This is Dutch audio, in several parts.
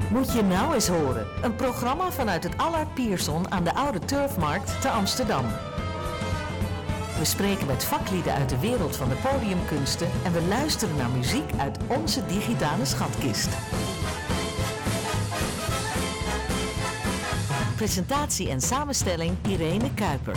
Moet je nou eens horen. Een programma vanuit het Allard Pierson aan de Oude Turfmarkt te Amsterdam. We spreken met vaklieden uit de wereld van de podiumkunsten en we luisteren naar muziek uit onze digitale schatkist. Presentatie en samenstelling Irene Kuiper.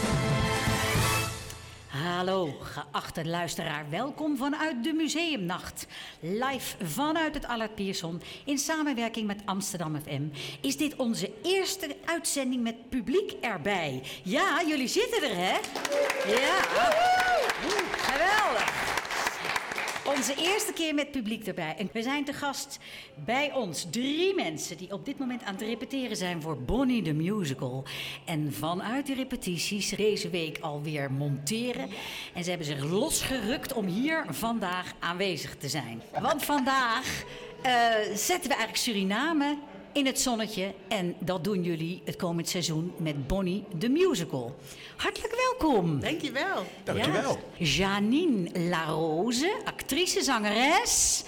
Hallo, geachte luisteraar. Welkom vanuit de Museumnacht. Live vanuit het Allard Pierson in samenwerking met Amsterdam FM is dit onze eerste uitzending met publiek erbij. Ja, jullie zitten er, hè? Ja, geweldig. Onze eerste keer met publiek erbij. En we zijn te gast bij ons 3 mensen die op dit moment aan het repeteren zijn voor Bonnie the Musical. En vanuit de repetities deze week alweer monteren. En ze hebben zich losgerukt om hier vandaag aanwezig te zijn. Want vandaag zetten we eigenlijk Suriname in het zonnetje. En dat doen jullie het komend seizoen met Bonnie the Musical. Hartelijk welkom. Dankjewel. Dankjewel. Ja. Janine Larose, actrice, zangeres.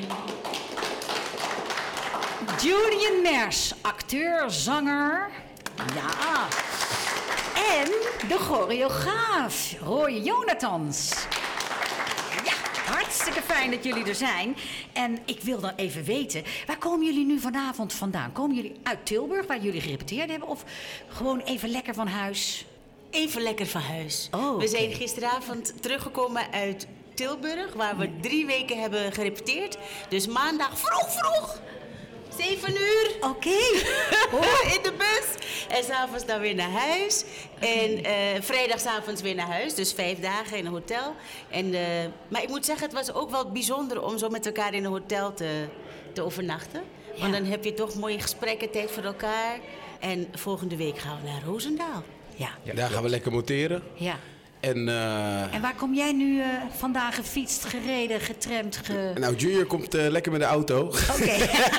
Julian Mers, acteur, zanger. Ja. En de choreograaf, Roy Jonathans. Ja, hartstikke fijn dat jullie er zijn. En ik wil dan even weten, waar komen jullie nu vanavond vandaan? Komen jullie uit Tilburg, waar jullie gerepeteerd hebben? Of gewoon even lekker van huis? Even lekker van huis. Oh, We zijn gisteravond teruggekomen uit Tilburg, waar we 3 weken hebben gerepeteerd. Dus maandag vroeg, 7 uur. Oké. In de bus. En s'avonds dan weer naar huis. En vrijdagavond weer naar huis. Dus 5 dagen in een hotel. Maar ik moet zeggen, het was ook wel bijzonder om zo met elkaar in een hotel te overnachten. Want dan heb je toch mooie gesprekken, tijd voor elkaar. En volgende week gaan we naar Roosendaal. Ja. Daar gaan we lekker monteren. Ja. En waar kom jij nu vandaag gefietst, gereden, getramd? nou, Junior komt lekker met de auto. Oké.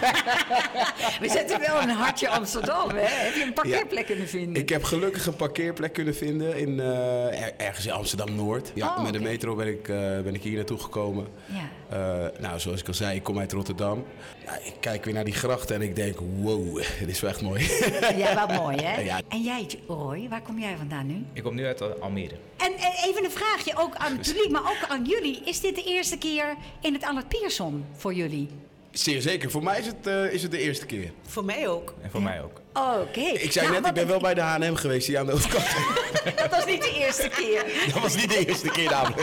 We zetten wel een hartje Amsterdam, hè? Heb je een parkeerplek kunnen vinden? Ik heb gelukkig een parkeerplek kunnen vinden in ergens in Amsterdam-Noord. Ja, met de metro ben ik hier naartoe gekomen. Ja. Nou, zoals ik al zei, ik kom uit Rotterdam. Ja, ik kijk weer naar die grachten en ik denk, wow, dit is wel echt mooi. Ja, wat mooi, hè? Ja. En jij, Roy, waar kom jij vandaan nu? Ik kom nu uit Almere. En even een vraagje, ook aan het publiek, maar ook aan jullie. Is dit de eerste keer in het Allard Pierson voor jullie? Zeer zeker. Voor mij is het de eerste keer. Voor mij ook. En voor mij ook. Oké. Ik zei net, ik ben wel bij de H&M geweest hier aan de overkant. Dat was niet de eerste keer. Dat was niet de eerste keer namelijk.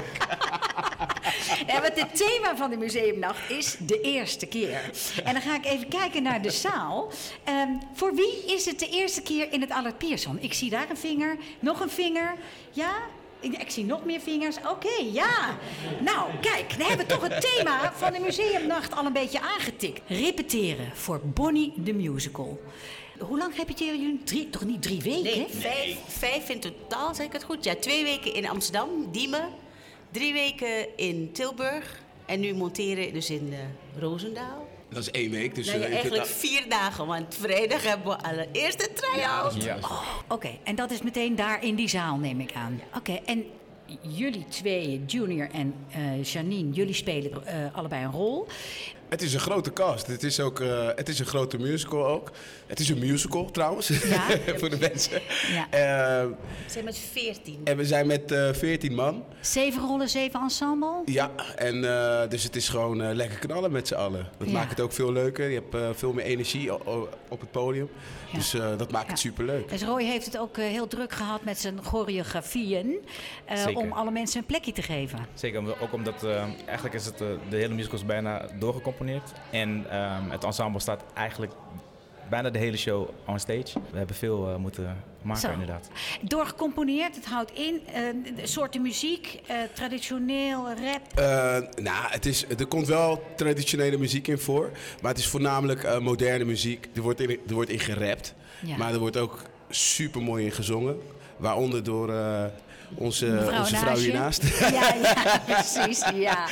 Ja, want het thema van de museumnacht is de eerste keer. En dan ga ik even kijken naar de zaal. Voor wie is het de eerste keer in het Allard Pierson? Ik zie daar een vinger, nog een vinger. Ja? Ik zie nog meer vingers. Oké, ja. Nou, kijk, dan hebben we toch het thema van de museumnacht al een beetje aangetikt. Repeteren voor Bonnie the Musical. Hoe lang repeteren jullie? Toch niet 3 weken? Nee, 5 in totaal, zeg ik het goed? Ja, 2 weken in Amsterdam, Diemen. 3 weken in Tilburg. En nu monteren dus in Roosendaal. Dat is 1 week. Dus, Nou ja, eigenlijk 4 dagen, want vrijdag hebben we allereerste try-out. Ja. Oké, en dat is meteen daar in die zaal, neem ik aan. Oké, en jullie 2, Junior en Janine, jullie spelen allebei een rol. Het is een grote cast. Het is een grote musical ook. Het is een musical trouwens, Ja. voor de mensen. Ja. We zijn met 14. En we zijn met 14 man. 7 rollen, 7 ensemble? Ja, en dus het is gewoon lekker knallen met z'n allen. Dat Ja. maakt het ook veel leuker. Je hebt veel meer energie op het podium. Ja. Dus dat maakt het superleuk. Dus Roy heeft het ook heel druk gehad met zijn choreografieën. Zeker. Om alle mensen een plekje te geven. Zeker, ook omdat eigenlijk is het de hele musical is bijna doorgecomponeerd. En het ensemble staat eigenlijk bijna de hele show on stage. We hebben veel moeten maken, Zo. inderdaad. Doorgecomponeerd, het houdt in soorten muziek, traditioneel, rap. Nou, er komt wel traditionele muziek in voor. Maar het is voornamelijk moderne muziek. Er wordt in gerapt. Ja. Maar er wordt ook super mooi in gezongen. Waaronder door onze vrouw hiernaast. Ja, precies. Ja.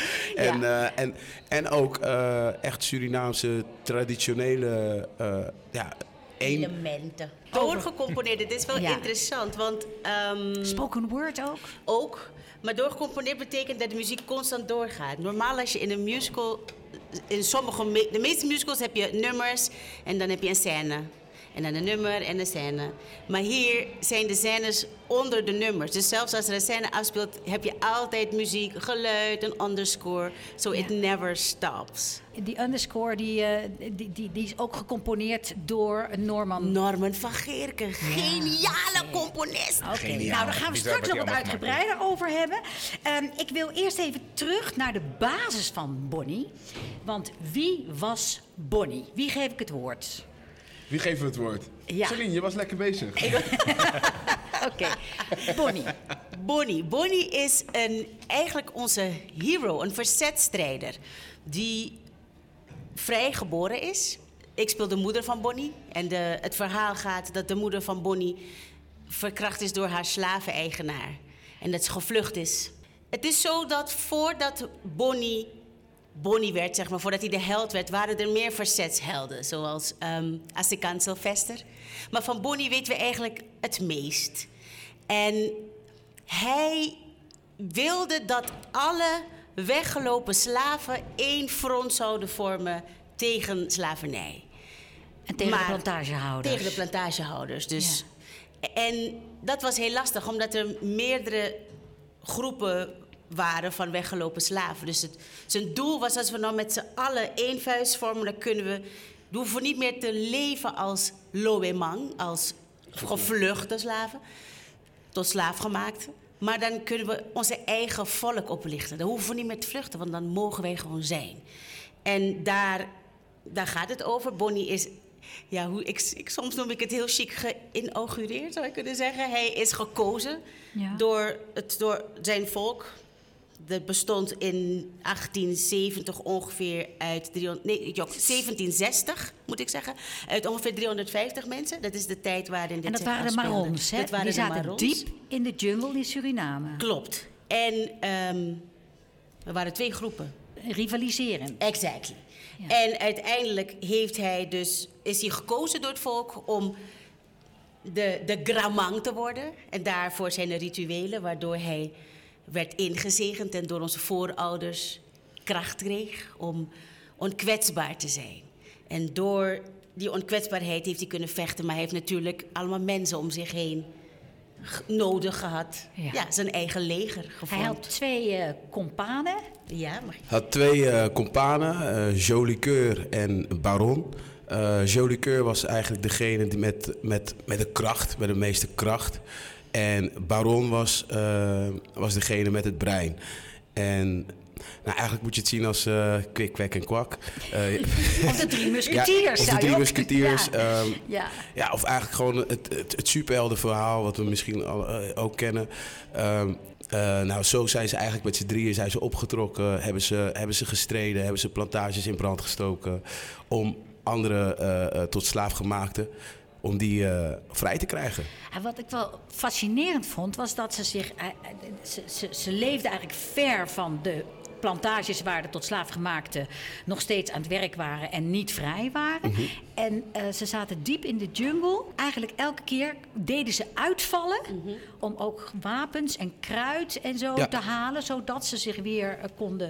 En ook echt Surinaamse traditionele Elementen. Doorgecomponeerd, het is wel Ja. interessant, want... Spoken word ook? Ook, Maar doorgecomponeerd betekent dat de muziek constant doorgaat. Normaal als je in een musical... de meeste musicals heb je nummers en dan heb je een scène. En dan een nummer en een scène. Maar hier zijn de scènes onder de nummers. Dus zelfs als er een scène afspeelt, heb je altijd muziek, geluid, een underscore. So it never stops. Die underscore die is ook gecomponeerd door Norman. Norman van Geerken, geniale componist. Oké, nou daar gaan we straks nog wat uitgebreider over hebben. Ik wil eerst even terug naar de basis van Bonnie. Want wie was Bonnie? Wie geef ik het woord? Wie geeft het woord? Ja. Celine, je was lekker bezig. Oké, Bonnie. Bonnie is eigenlijk onze hero, een verzetstrijder. Die vrij geboren is. Ik speel de moeder van Bonnie. En het verhaal gaat dat de moeder van Bonnie verkracht is door haar slaveneigenaar. En dat ze gevlucht is. Het is zo dat voordat Bonnie werd, zeg maar, voordat hij de held werd, waren er meer verzetshelden. Zoals Assekan Sylvester. Maar van Bonnie weten we eigenlijk het meest. En hij wilde dat alle weggelopen slaven één front zouden vormen tegen slavernij. En tegen de plantagehouders. Tegen de plantagehouders. Dus. Ja. En dat was heel lastig, omdat er meerdere groepen waren van weggelopen slaven. Dus zijn doel was, als we nou met z'n allen één vuist vormen, dan kunnen we hoeven niet meer te leven als Loemang, als gevluchte slaven, tot slaafgemaakte. Maar dan kunnen we onze eigen volk oplichten. Dan hoeven we niet meer te vluchten, want dan mogen wij gewoon zijn. En daar gaat het over. Bonnie is, ja, soms noem ik het heel chic, geïnaugureerd, zou ik kunnen zeggen. Hij is gekozen door zijn volk. Dat bestond in 1870 ongeveer uit 1760, moet ik zeggen. Uit ongeveer 350 mensen. Dat is de tijd waarin dit zich afspeelde. En dat waren de Marrons, hè? Die zaten diep in de jungle in Suriname. Klopt. En er waren 2 groepen. Rivaliseren. Exactly. Ja. En uiteindelijk is hij gekozen door het volk om de Gramang te worden. En daarvoor zijn er rituelen waardoor hij werd ingezegend en door onze voorouders kracht kreeg om onkwetsbaar te zijn. En door die onkwetsbaarheid heeft hij kunnen vechten, maar hij heeft natuurlijk allemaal mensen om zich heen nodig gehad. Ja, zijn eigen leger gevormd. Hij had 2 kompanen. Ja, hij had 2 kompanen, Jolicoeur en Baron. Jolicoeur was eigenlijk degene die met de meeste kracht. En Baron was degene met het brein. En nou, eigenlijk moet je het zien als kwik, kwek en kwak. Of de 3 musketiers. Of de 3 musketiers. Ja. Of eigenlijk gewoon het superheldenverhaal, wat we misschien ook kennen. Nou, zo zijn ze eigenlijk met z'n drieën opgetrokken. Hebben ze gestreden, hebben ze plantages in brand gestoken. Om anderen tot slaafgemaakten, om die vrij te krijgen. En wat ik wel fascinerend vond, was dat ze leefden eigenlijk ver van de plantages waar de tot slaafgemaakten nog steeds aan het werk waren en niet vrij waren. Mm-hmm. En ze zaten diep in de jungle. Eigenlijk elke keer deden ze uitvallen, mm-hmm, om ook wapens en kruid en zo te halen, zodat ze zich weer konden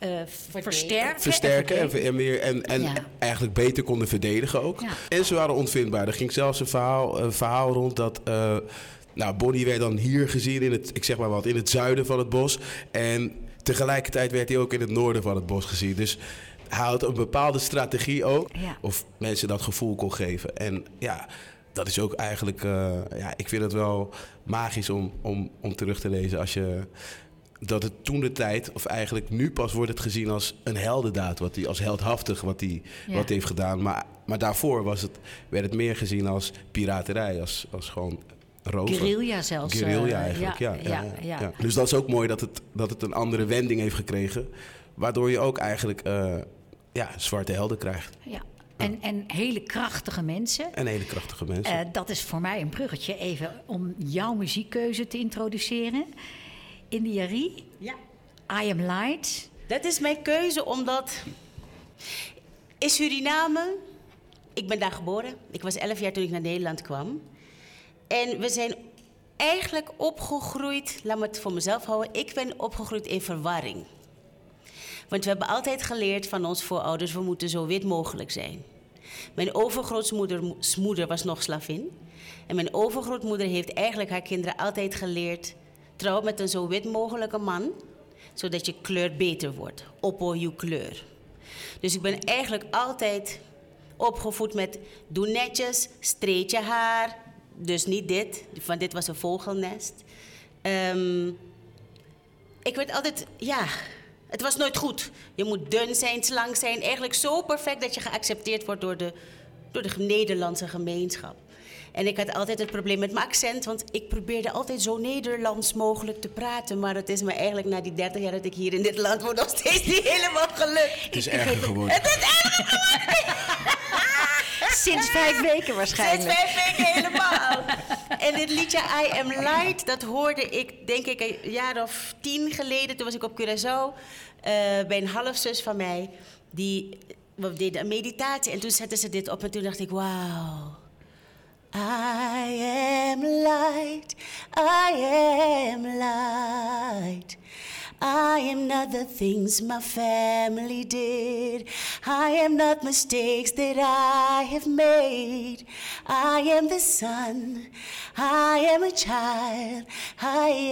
versterken. En eigenlijk beter konden verdedigen ook. Ja. En ze waren onvindbaar. Er ging zelfs een verhaal rond dat Bonnie werd dan hier gezien in het zuiden van het bos. En tegelijkertijd werd hij ook in het noorden van het bos gezien. Dus hij had een bepaalde strategie ook. Ja. Of mensen dat gevoel kon geven. En ja, dat is ook eigenlijk... ik vind het wel magisch om terug te lezen. Dat het toen de tijd, of eigenlijk nu pas wordt het gezien als een heldendaad. Als heldhaftig wat hij heeft gedaan. Maar daarvoor werd het meer gezien als piraterij. Als gewoon... rover. Guerrilla zelfs. Guerrilla eigenlijk, ja. Dus dat is ook mooi dat het een andere wending heeft gekregen. Waardoor je ook eigenlijk zwarte helden krijgt. Ja. En hele krachtige mensen. Dat is voor mij een bruggetje even om jouw muziekkeuze te introduceren. India Arie. Ja. I Am Light. Dat is mijn keuze omdat in Suriname, ik ben daar geboren. Ik was 11 jaar toen ik naar Nederland kwam. En we zijn eigenlijk opgegroeid, laat me het voor mezelf houden. Ik ben opgegroeid in verwarring. Want we hebben altijd geleerd van ons voorouders, we moeten zo wit mogelijk zijn. Mijn overgrootmoeder was nog slavin. En mijn overgrootmoeder heeft eigenlijk haar kinderen altijd geleerd, trouw met een zo wit mogelijke man, zodat je kleur beter wordt. Oppo je kleur. Dus ik ben eigenlijk altijd opgevoed met doe netjes, street je haar. Dus niet dit, want dit was een vogelnest. Ik werd altijd, het was nooit goed. Je moet dun zijn, slank zijn. Eigenlijk zo perfect dat je geaccepteerd wordt door de Nederlandse gemeenschap. En ik had altijd het probleem met mijn accent, want ik probeerde altijd zo Nederlands mogelijk te praten. Maar het is me eigenlijk na die 30 jaar dat ik hier in dit land woon nog steeds niet helemaal gelukt. Het is erger geworden. Het is erger geworden! Sinds 5 weken waarschijnlijk. Sinds 5 weken helemaal. En dit liedje I Am Light, dat hoorde ik denk ik een jaar of 10 geleden. Toen was ik op Curaçao bij een halfzus van mij. We deden een meditatie en toen zetten ze dit op en toen dacht ik, wauw. I am light, I am light. I am not the things my family did. I am not mistakes that I have made. I am the sun. I am a child. I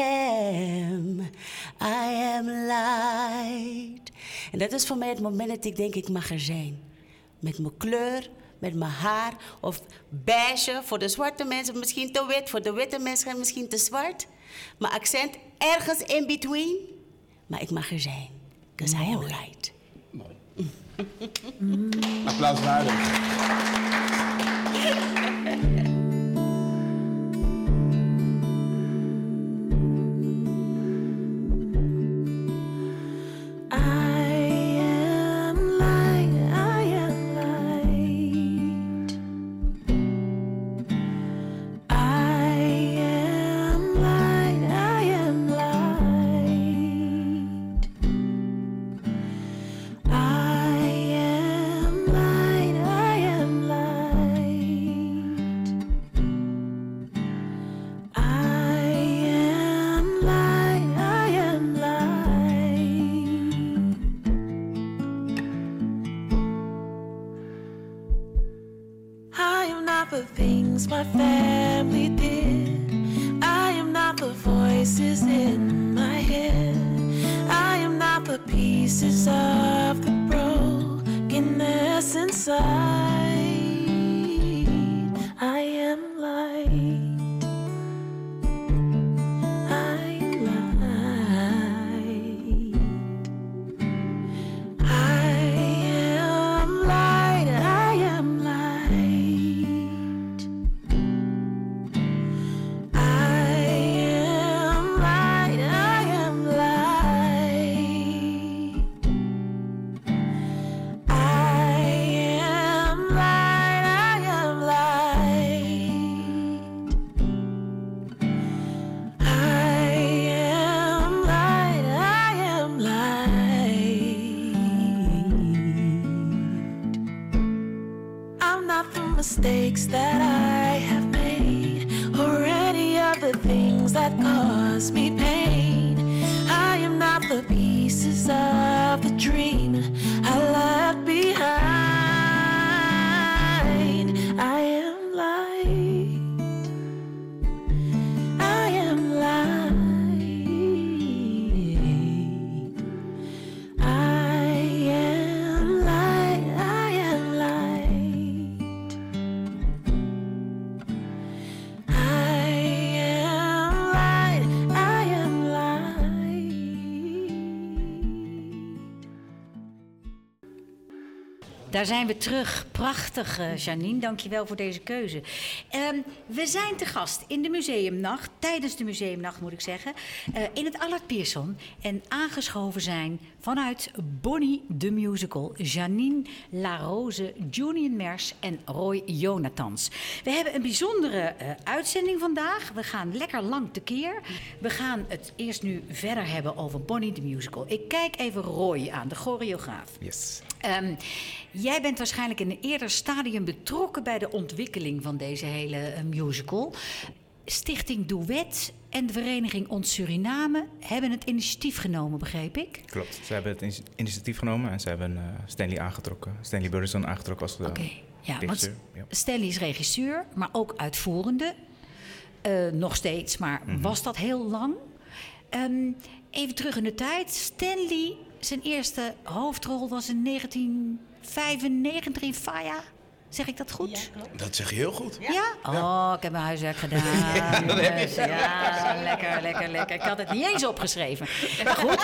am light. En dat is voor mij het moment dat ik denk ik mag er zijn. Met mijn kleur, met mijn haar. Of beige, voor de zwarte mensen misschien te wit. Voor de witte mensen misschien te zwart. Mijn accent ergens in between. Maar ik mag er zijn. Because I am right. Mooi. Applaus waardig. My family did. I am not the voices in my head. I am not the pieces of the brokenness inside. I am light. I am light. I am light. I am light. Mistakes that I have made, or any of the things that cause me pain. I am not the pieces of the dream I left behind. I am light. I am light. I am light. I am light. Daar zijn we terug. Prachtig, Janine. Dank je wel voor deze keuze. We zijn te gast in de museumnacht, tijdens de museumnacht moet ik zeggen, in het Allard Pierson. En aangeschoven zijn vanuit Bonnie the Musical, Janine Larose, Junior Mers en Roy Jonathans. We hebben een bijzondere uitzending vandaag. We gaan lekker lang tekeer. We gaan het eerst nu verder hebben over Bonnie the Musical. Ik kijk even Roy aan, de choreograaf. Yes. Jij bent waarschijnlijk in een eerder stadium betrokken bij de ontwikkeling van deze hele musical. Stichting Duet en de vereniging Ons Suriname hebben het initiatief genomen, begreep ik? Klopt. Ze hebben het initiatief genomen en ze hebben Stanley Burleson aangetrokken als regisseur. Stanley is regisseur, maar ook uitvoerende. Nog steeds, maar was dat heel lang? Even terug in de tijd. Stanley, zijn eerste hoofdrol was in 1995 in Faya. Zeg ik dat goed? Ja, klopt. Dat zeg je heel goed. Ja? Oh, ik heb mijn huiswerk gedaan. Ja, lekker. Ik had het niet eens opgeschreven. Maar goed.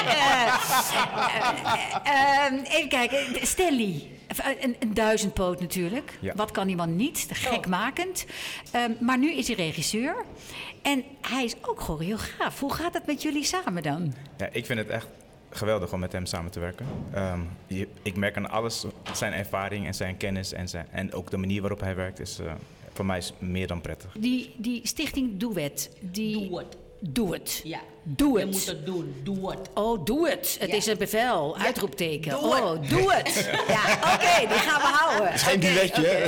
Even kijken. Stanley. Een duizendpoot natuurlijk. Ja. Wat kan die man niet? Gekmakend. Maar nu is hij regisseur. En hij is ook choreograaf. Hoe gaat het met jullie samen dan? Ja, ik vind het echt geweldig om met hem samen te werken. Ik merk aan alles, zijn ervaring en zijn kennis en ook de manier waarop hij werkt is voor mij is meer dan prettig. Die stichting Duet. Doe het. Ja. Doe Je het. moet het doen. Doe het. Oh, doe het. Het Ja. is een bevel. Uitroepteken. Doe het. Oh, doe het. Ja, oké, die gaan we houden. Het is geen duetje, hè?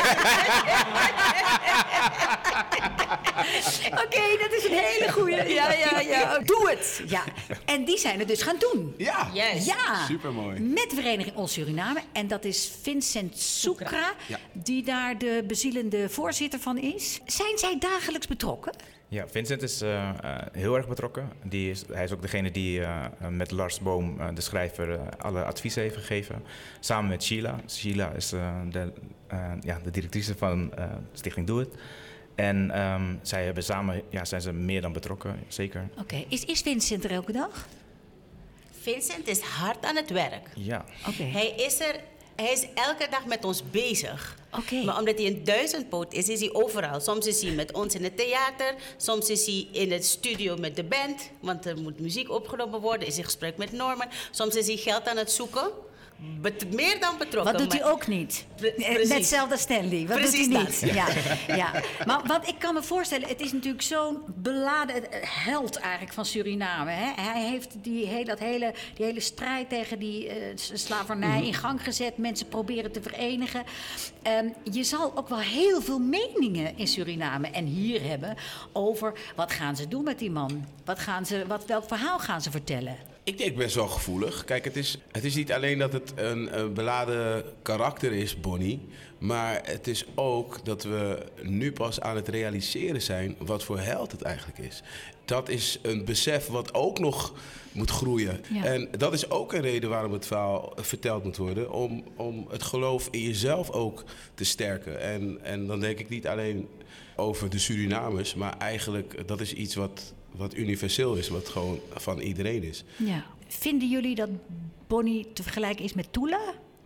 Oké, dat is een hele goeie. Ja. Doe het. Ja. En die zijn het dus gaan doen. Ja, Juist. Ja. supermooi. Met de vereniging Ons Suriname. En dat is Vincent Soekra, Ja. die daar de bezielende voorzitter van is. Zijn zij dagelijks betrokken? Ja, Vincent is heel erg betrokken. Hij is ook degene die met Lars Boom, de schrijver, alle adviezen heeft gegeven. Samen met Sheila. Sheila is de directrice van Stichting Doe Het. En zij hebben samen, zijn ze meer dan betrokken, zeker. Oké. Is Vincent er elke dag? Vincent is hard aan het werk. Ja. Oké. Hij is elke dag met ons bezig. Oké. Maar omdat hij een duizendpoot is hij overal. Soms is hij met ons in het theater. Soms is hij in het studio met de band. Want er moet muziek opgenomen worden. Is hij in gesprek met Norman. Soms is hij geld aan het zoeken. Meer dan betrokken. Wat doet hij maar- ook niet? Precies. Net hetzelfde als Stanley. Wat Precies doet hij dat. niet? Ja. Maar wat ik kan me voorstellen, het is natuurlijk zo'n beladen held eigenlijk van Suriname. Hè? Hij heeft die hele strijd tegen die slavernij in gang gezet. Mensen proberen te verenigen. Je zal ook wel heel veel meningen in Suriname en hier hebben over wat gaan ze doen met die man? Welk verhaal gaan ze vertellen? Ik denk best wel gevoelig. Kijk, het is niet alleen dat het een beladen karakter is, Bonnie. Maar het is ook dat we nu pas aan het realiseren zijn wat voor held het eigenlijk is. Dat is een besef wat ook nog moet groeien. Ja. En dat is ook een reden waarom het verhaal verteld moet worden. Om het geloof in jezelf ook te sterken. En dan denk ik niet alleen over de Surinamers, maar eigenlijk dat is iets wat universeel is, wat gewoon van iedereen is. Ja. Vinden jullie dat Bonnie te vergelijken is met Tula?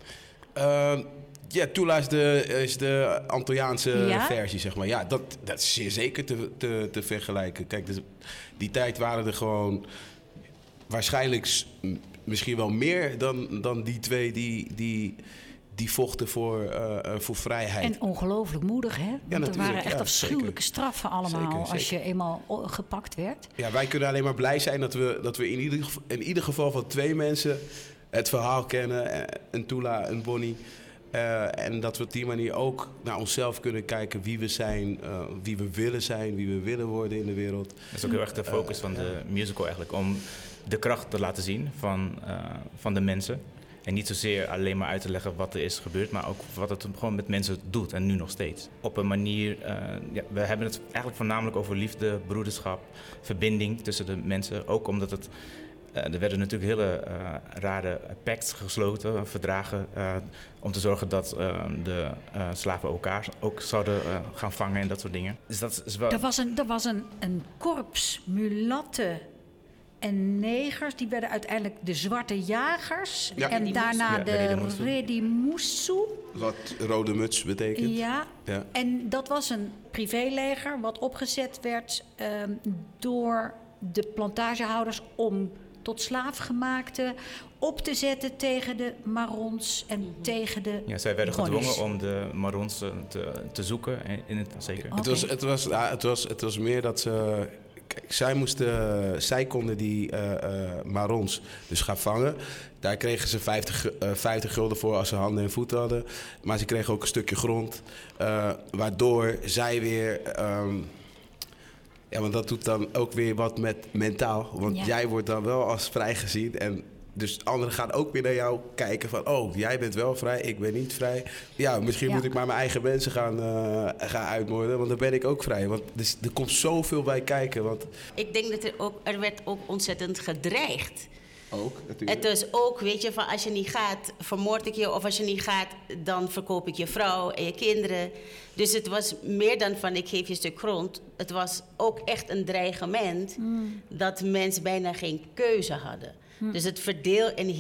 Ja, Tula is de Antilliaanse Ja? versie, zeg maar. Ja, dat is zeer zeker te vergelijken. Kijk, dus die tijd waren er gewoon waarschijnlijk misschien wel meer dan die twee die vochten voor vrijheid. En ongelooflijk moedig, hè? Want er natuurlijk, waren echt ja, afschuwelijke zeker. straffen allemaal Zeker. als je eenmaal gepakt werd. Ja, wij kunnen alleen maar blij zijn dat we in ieder geval van twee mensen het verhaal kennen. Een Tula, een Bonnie. En dat we op die manier ook naar onszelf kunnen kijken wie we zijn, wie we willen zijn, wie we willen worden in de wereld. Dat is ook heel erg de focus van de musical eigenlijk. Om de kracht te laten zien van de mensen. En niet zozeer alleen maar uit te leggen wat er is gebeurd, maar ook wat het gewoon met mensen doet en nu nog steeds. Op een manier, we hebben het eigenlijk voornamelijk over liefde, broederschap, verbinding tussen de mensen. Ook omdat er werden natuurlijk hele rare pacts gesloten, verdragen, om te zorgen dat de slaven elkaar ook zouden gaan vangen en dat soort dingen. Dus dat is wel... Er was een korps mulatten en negers. Die werden uiteindelijk de zwarte jagers. Ja. En daarna Ja, de Redimusu. Wat rode muts betekent. Ja. Ja. En dat was een privéleger wat opgezet werd door de plantagehouders om tot slaafgemaakten op te zetten tegen de Marons en tegen de Ja, zij werden Bonnies. gedwongen om de Marons te zoeken. Zeker. Oké. Het was meer dat ze... Kijk, zij konden die Marons dus gaan vangen. Daar kregen ze 50 gulden voor als ze handen en voeten hadden. Maar ze kregen ook een stukje grond. Waardoor zij weer Ja, want dat doet dan ook weer wat met mentaal. Want jij wordt dan wel als vrij gezien. En dus anderen gaan ook weer naar jou kijken van... oh, jij bent wel vrij, ik ben niet vrij. Ja, misschien moet ik maar mijn eigen mensen gaan uitmoorden. Want dan ben ik ook vrij. Want er komt zoveel bij kijken. Want... Ik denk dat er werd ook ontzettend gedreigd. Ook, natuurlijk. Het is ook, weet je, van als je niet gaat, vermoord ik je. Of als je niet gaat, dan verkoop ik je vrouw en je kinderen. Dus het was meer dan van ik geef je een stuk grond. Het was ook echt een dreigement dat mensen bijna geen keuze hadden. Dus het verdeel- en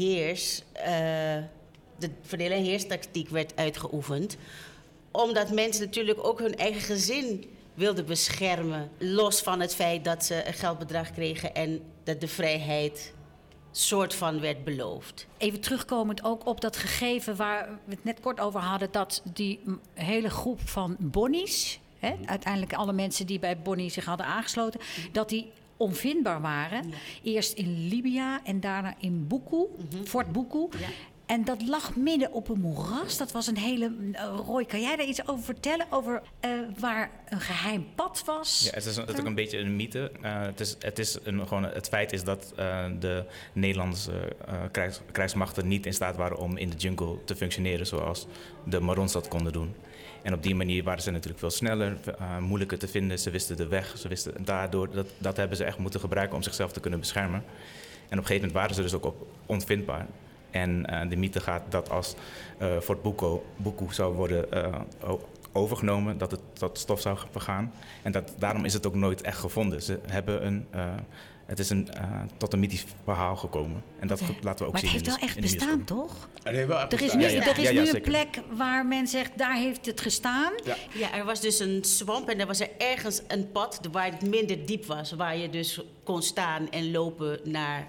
heerstactiek werd uitgeoefend. Omdat mensen natuurlijk ook hun eigen gezin wilden beschermen. Los van het feit dat ze een geldbedrag kregen en dat de vrijheid soort van werd beloofd. Even terugkomend ook op dat gegeven waar we het net kort over hadden... dat die hele groep van Bonnies, uiteindelijk alle mensen die bij Bonnie zich hadden aangesloten... dat die onvindbaar waren. Ja. Eerst in Libya en daarna in Buku, Fort Buku. Ja. En dat lag midden op een moeras. Dat was een hele... Roy, kan jij daar iets over vertellen? Over waar een geheim pad was? Ja, het is natuurlijk een beetje een mythe. Het feit is dat de Nederlandse krijgsmachten niet in staat waren om in de jungle te functioneren zoals de Marons dat konden doen. En op die manier waren ze natuurlijk veel sneller, moeilijker te vinden. Ze wisten de weg. Dat hebben ze echt moeten gebruiken om zichzelf te kunnen beschermen. En op een gegeven moment waren ze dus ook onvindbaar. En de mythe gaat dat als Fort Buku zou worden overgenomen, dat het tot stof zou vergaan. En daarom is het ook nooit echt gevonden. Ze hebben het is tot een mythisch verhaal gekomen. En dat laten we ook zien. Maar het heeft wel echt bestaan, toch? Er is nu een plek waar men zegt, daar heeft het gestaan. Ja, er was dus een swamp en er was er ergens een pad waar het minder diep was. Waar je dus kon staan en lopen naar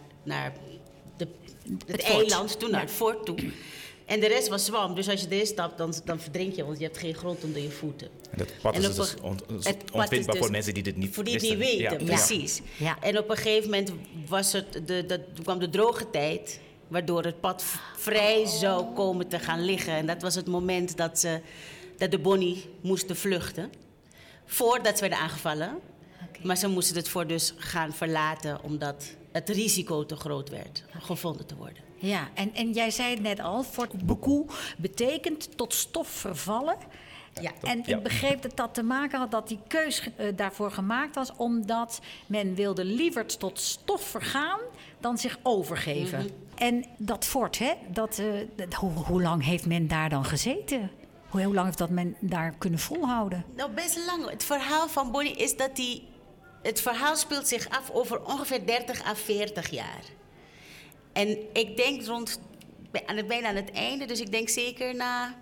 het eiland toe, naar het fort toe. En de rest was zwam. Dus als je erin stapt, dan verdrink je, want je hebt geen grond onder je voeten. En dat pad is dus onvindbaar voor mensen die dit niet voor die het niet weten, precies. Ja. En op een gegeven moment kwam de droge tijd, waardoor het pad vrij zou komen te gaan liggen. En dat was het moment dat de Bonnie moesten vluchten. Voordat ze werden aangevallen. Okay. Maar ze moesten het voor dus gaan verlaten, omdat het risico te groot werd om gevonden te worden. Ja, en jij zei het net al, Fort Buku betekent tot stof vervallen. Ja. En ik begreep dat dat te maken had dat die keus daarvoor gemaakt was, omdat men wilde liever tot stof vergaan dan zich overgeven. Mm-hmm. En dat fort, hoe lang heeft men daar dan gezeten? Hoe lang heeft dat men daar kunnen volhouden? Nou, best lang. Het verhaal van Bonnie is dat het verhaal speelt zich af over ongeveer 30 à 40 jaar. En ik denk bijna aan het einde, dus ik denk zeker na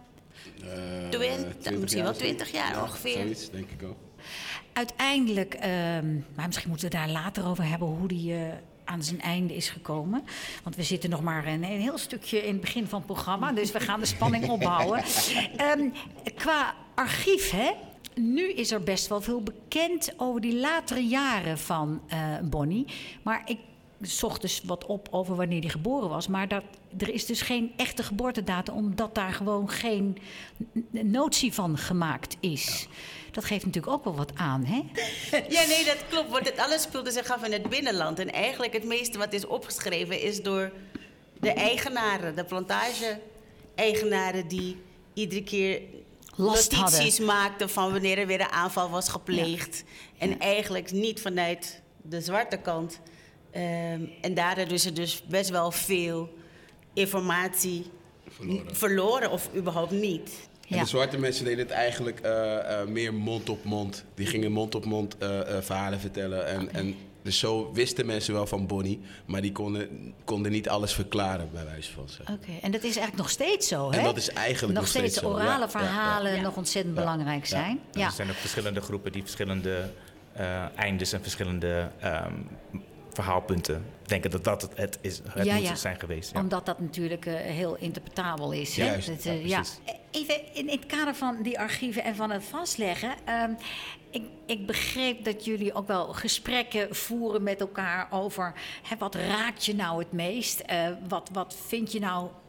20 jaar ongeveer. Zoiets, denk ik ook. Uiteindelijk, maar misschien moeten we daar later over hebben hoe die aan zijn einde is gekomen. Want we zitten nog maar een heel stukje in het begin van het programma, dus we gaan de spanning opbouwen. Qua archief, nu is er best wel veel bekend over die latere jaren van Bonnie. Maar ik zocht dus wat op over wanneer die geboren was. Maar er is dus geen echte geboortedatum, omdat daar gewoon geen notie van gemaakt is. Ja. Dat geeft natuurlijk ook wel wat aan, hè? Ja, nee, dat klopt. Want het alles speelde zich af in het binnenland. En eigenlijk het meeste wat is opgeschreven is door de eigenaren, de plantage-eigenaren die iedere keer notities maakten van wanneer er weer een aanval was gepleegd. Ja. En eigenlijk niet vanuit de zwarte kant. En daardoor is er dus best wel veel informatie verloren of überhaupt niet. Ja. En de zwarte mensen deden het eigenlijk meer mond op mond. Die gingen mond op mond verhalen vertellen. En dus zo wisten mensen wel van Bonnie, maar die konden niet alles verklaren, bij wijze van zeggen. Oké, en dat is eigenlijk nog steeds zo, hè? En dat is eigenlijk nog steeds zo. Orale verhalen nog ontzettend belangrijk zijn. Ja. Er zijn ook verschillende groepen die verschillende eindes en verschillende verhaalpunten denken dat het moet zijn geweest. Ja. Omdat dat natuurlijk heel interpretabel is. Ja, juist. Even in het kader van die archieven en van het vastleggen. Ik begreep dat jullie ook wel gesprekken voeren met elkaar over wat raakt je nou het meest? Wat vind je nou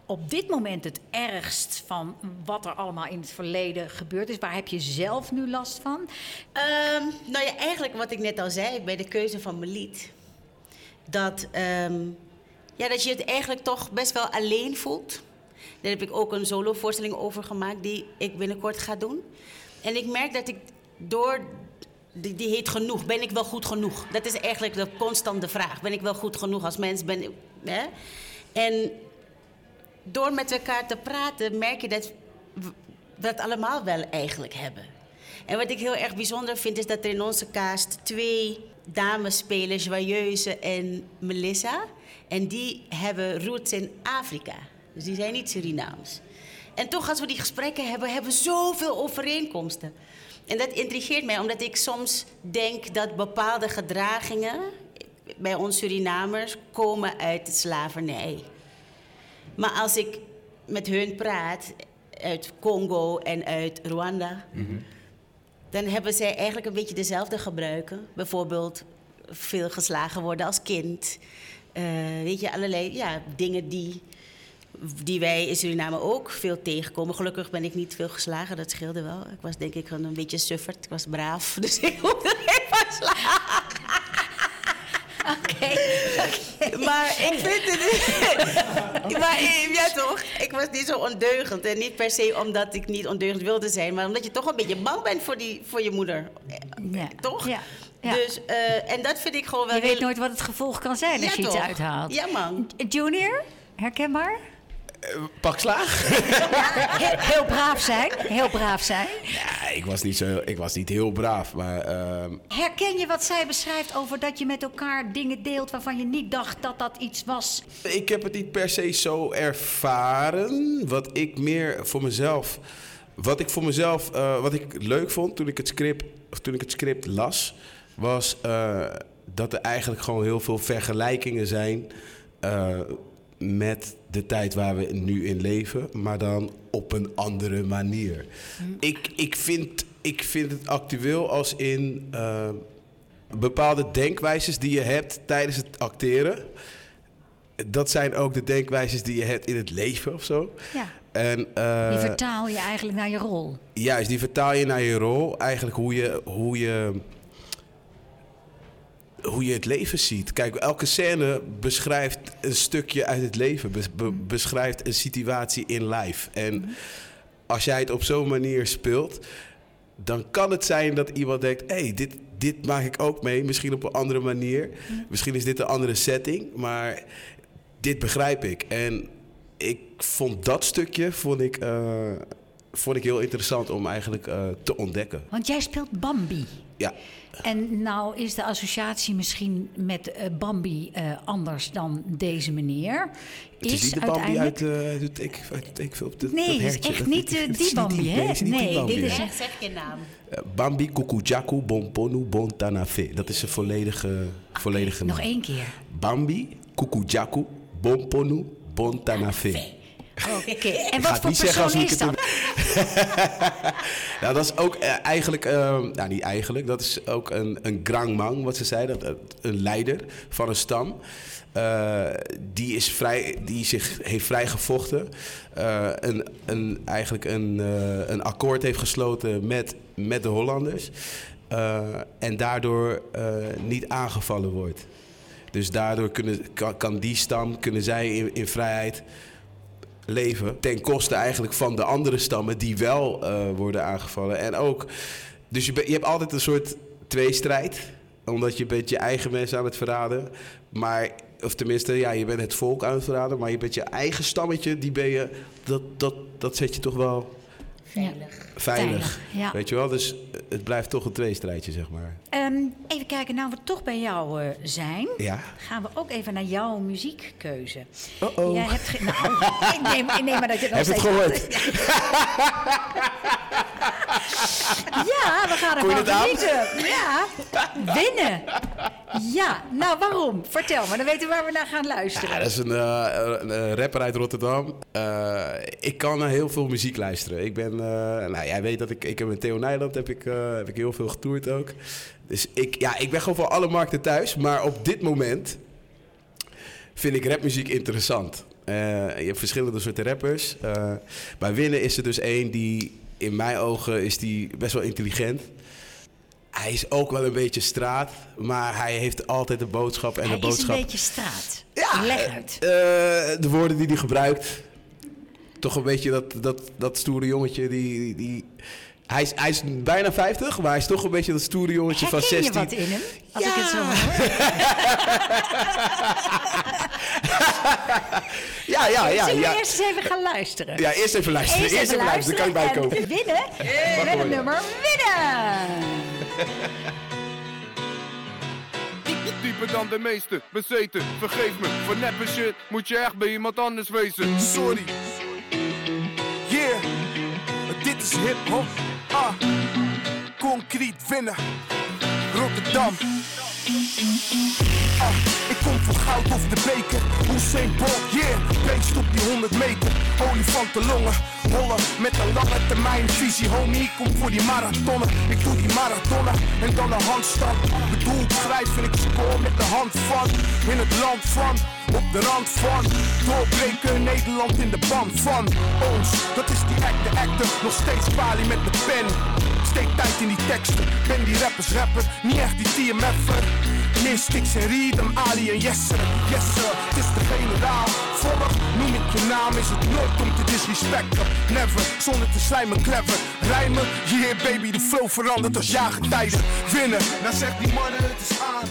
op dit moment het ergst van wat er allemaal in het verleden gebeurd is? Waar heb je zelf nu last van? Nou ja, eigenlijk wat ik net al zei bij de keuze van mijn lied. Dat je het eigenlijk toch best wel alleen voelt. Daar heb ik ook een solovoorstelling over gemaakt die ik binnenkort ga doen. En ik merk dat ik die heet genoeg. Ben ik wel goed genoeg? Dat is eigenlijk de constante vraag. Ben ik wel goed genoeg als mens? Hè? En door met elkaar te praten merk je dat we dat allemaal wel eigenlijk hebben. En wat ik heel erg bijzonder vind is dat er in onze cast 2 dames spelen, Joyeuse en Melissa. En die hebben roots in Afrika. Dus die zijn niet Surinaams. En toch, als we die gesprekken hebben we zoveel overeenkomsten. En dat intrigeert mij, omdat ik soms denk dat bepaalde gedragingen bij ons Surinamers komen uit de slavernij. Maar als ik met hun praat, uit Congo en uit Rwanda, dan hebben zij eigenlijk een beetje dezelfde gebruiken. Bijvoorbeeld veel geslagen worden als kind. Allerlei dingen die wij in Suriname ook veel tegenkomen. Gelukkig ben ik niet veel geslagen, dat scheelde wel. Ik was denk ik een beetje sufferd, ik was braaf, dus ik hoefde geen slagen. Oké. Maar ik vind het... maar ja toch, ik was niet zo ondeugend. En niet per se omdat ik niet ondeugend wilde zijn, maar omdat je toch een beetje bang bent voor je moeder. Ja. Toch? Ja. Ja. Dus, en dat vind ik gewoon wel Je weet nooit wat het gevolg kan zijn als je iets toch? uithaalt. Ja, man. Junior, herkenbaar? Pak slaag? Heel braaf zijn. Heel braaf zijn. Ja, ik was niet heel braaf, maar... Herken je wat zij beschrijft over dat je met elkaar dingen deelt waarvan je niet dacht dat dat iets was? Ik heb het niet per se zo ervaren. Wat ik leuk vond toen ik het script las, was dat er eigenlijk gewoon heel veel vergelijkingen zijn met de tijd waar we nu in leven, maar dan op een andere manier. Ik vind het actueel als in bepaalde denkwijzes die je hebt tijdens het acteren. Dat zijn ook de denkwijzes die je hebt in het leven of zo. Ja. En, die vertaal je eigenlijk naar je rol. Juist, die vertaal je naar je rol. Eigenlijk hoe je het leven ziet. Kijk, elke scène beschrijft een stukje uit het leven. Beschrijft een situatie in life. En als jij het op zo'n manier speelt, dan kan het zijn dat iemand denkt, hey, dit maak ik ook mee. Misschien op een andere manier. Misschien is dit een andere setting. Maar dit begrijp ik. En ik vond dat stukje vond ik heel interessant om eigenlijk te ontdekken. Want jij speelt Bambi. Ja. En nou is de associatie misschien met Bambi anders dan deze meneer. Het is niet de Bambi uit dat nee, het is echt niet die Bambi, hè? Nee, dit is echt, zeg je naam. Bambi Kukujaku Bomponu Bontanafe. Dat is zijn volledige naam. Nog 1 keer. Bambi Kukujaku Bomponu Bontanafe. Oké. En wat voor persoon is dat? Nou, dat is ook eigenlijk... niet eigenlijk. Dat is ook een grangmang, wat ze zeiden. Een leider van een stam. Die heeft vrijgevochten. Eigenlijk een akkoord heeft gesloten met de Hollanders. En daardoor niet aangevallen wordt. Dus daardoor kan die stam, kunnen zij in vrijheid leven. Ten koste eigenlijk van de andere stammen die wel worden aangevallen. En ook, dus je hebt altijd een soort tweestrijd. Omdat je bent je eigen mensen aan het verraden. Maar, of tenminste, ja, je bent het volk aan het verraden. Maar je bent je eigen stammetje, die ben je, dat zet je toch wel veilig. Ja. Weet je wel? Dus het blijft toch een tweestrijdje, zeg maar. Even kijken, nou we toch bij jou zijn. Ja. Gaan we ook even naar jouw muziekkeuze. Uh-oh. Jij hebt ik neem maar dat je nog Heb je het gehoord? Ja, we gaan ervan genieten. Ja, winnen. Ja, nou waarom? Vertel maar, dan weten we waar we naar gaan luisteren. Ja, dat is een rapper uit Rotterdam. Ik kan naar heel veel muziek luisteren. Ik ben, jij weet dat ik heb met Theo Nijland heb ik heel veel getoerd ook. Dus ik ben gewoon voor alle markten thuis. Maar op dit moment vind ik rapmuziek interessant. Je hebt verschillende soorten rappers. Bij Winnen is er dus één die, in mijn ogen, is die best wel intelligent. Hij is ook wel een beetje straat, maar hij heeft altijd een boodschap. En hij de boodschap is een beetje straat. Ja, leg uit. De woorden die hij gebruikt. Toch een beetje dat stoere jongetje die hij is bijna 50, maar hij is toch een beetje dat stoere jongetje van 16. Herken je wat in hem, als ik het zo hoor? ja. Zullen we eerst eens even gaan luisteren? Ja, eerst even luisteren. Eerst even luisteren, dan kan je bijkomen. En winnen met het nummer Winnen! Dieper dan de meeste, bezeten, vergeef me. Voor neppe shit moet je echt bij iemand anders wezen. Sorry. Yeah, dit is hip-hop. Concreet Winnen. Rotterdam. Ik kom voor goud of de beker. Usain Bolt, yeah. Beest op die 100 meter. Olifantenlongen. Hollen met een lange termijn visie. Homie, ik kom voor die marathonnen. Ik doe die marathonnen en dan een handstand. Bedoel, ik schrijf en ik score met de hand van. In het land van, op de rand van. Doorbreken Nederland in de band van ons. Dat is die acte. Nog steeds palie met de pen. Steek tijd in die teksten. Ben die rappers rapper, niet echt die TMF'er. Meer sticks en rhythm, Ali en Jesse. Het is de generaal. Volg, noem ik je naam, is het nooit om te disrespecten. Never, zonder te slijmen, clever. Rijmen, yeah baby, de flow verandert als jaargetijden. Winnen, nou zegt die mannen, het is aan.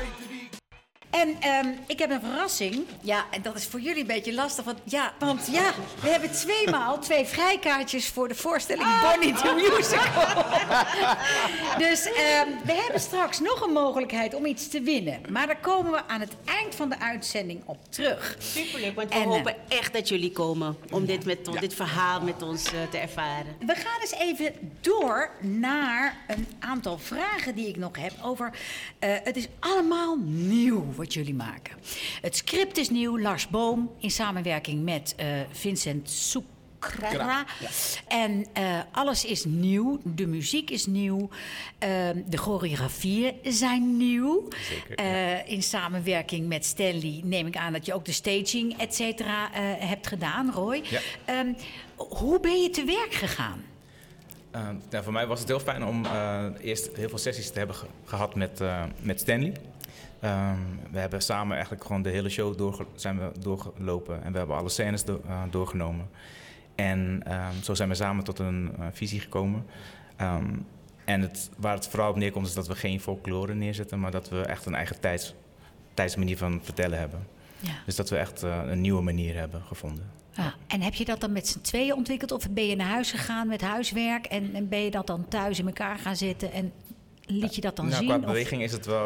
En ik heb een verrassing. Ja, en dat is voor jullie een beetje lastig. Want we hebben 2 vrijkaartjes voor de voorstelling Bonnie the Musical. Dus we hebben straks nog een mogelijkheid om iets te winnen. Maar daar komen we aan het eind van de uitzending op terug. Superleuk, want we hopen echt dat jullie komen om dit verhaal met ons te ervaren. We gaan eens even door naar een aantal vragen die ik nog heb over... het is allemaal nieuw wat jullie maken. Het script is nieuw, Lars Boom in samenwerking met Vincent Soekra. Ja. En alles is nieuw, de muziek is nieuw, de choreografieën zijn nieuw. Zeker, in samenwerking met Stanley neem ik aan dat je ook de staging, et cetera, hebt gedaan, Roy. Ja. Hoe ben je te werk gegaan? Voor mij was het heel fijn om eerst heel veel sessies te hebben gehad met Stanley. We hebben samen eigenlijk gewoon de hele show zijn we doorgelopen en we hebben alle scènes doorgenomen. En zo zijn we samen tot een visie gekomen. En waar het vooral op neerkomt is dat we geen folklore neerzetten, maar dat we echt een eigen tijdsmanier van vertellen hebben. Ja. Dus dat we echt een nieuwe manier hebben gevonden. Ja. En heb je dat dan met z'n tweeën ontwikkeld of ben je naar huis gegaan met huiswerk en ben je dat dan thuis in elkaar gaan zetten en liet je dat dan zien? Qua beweging is het wel...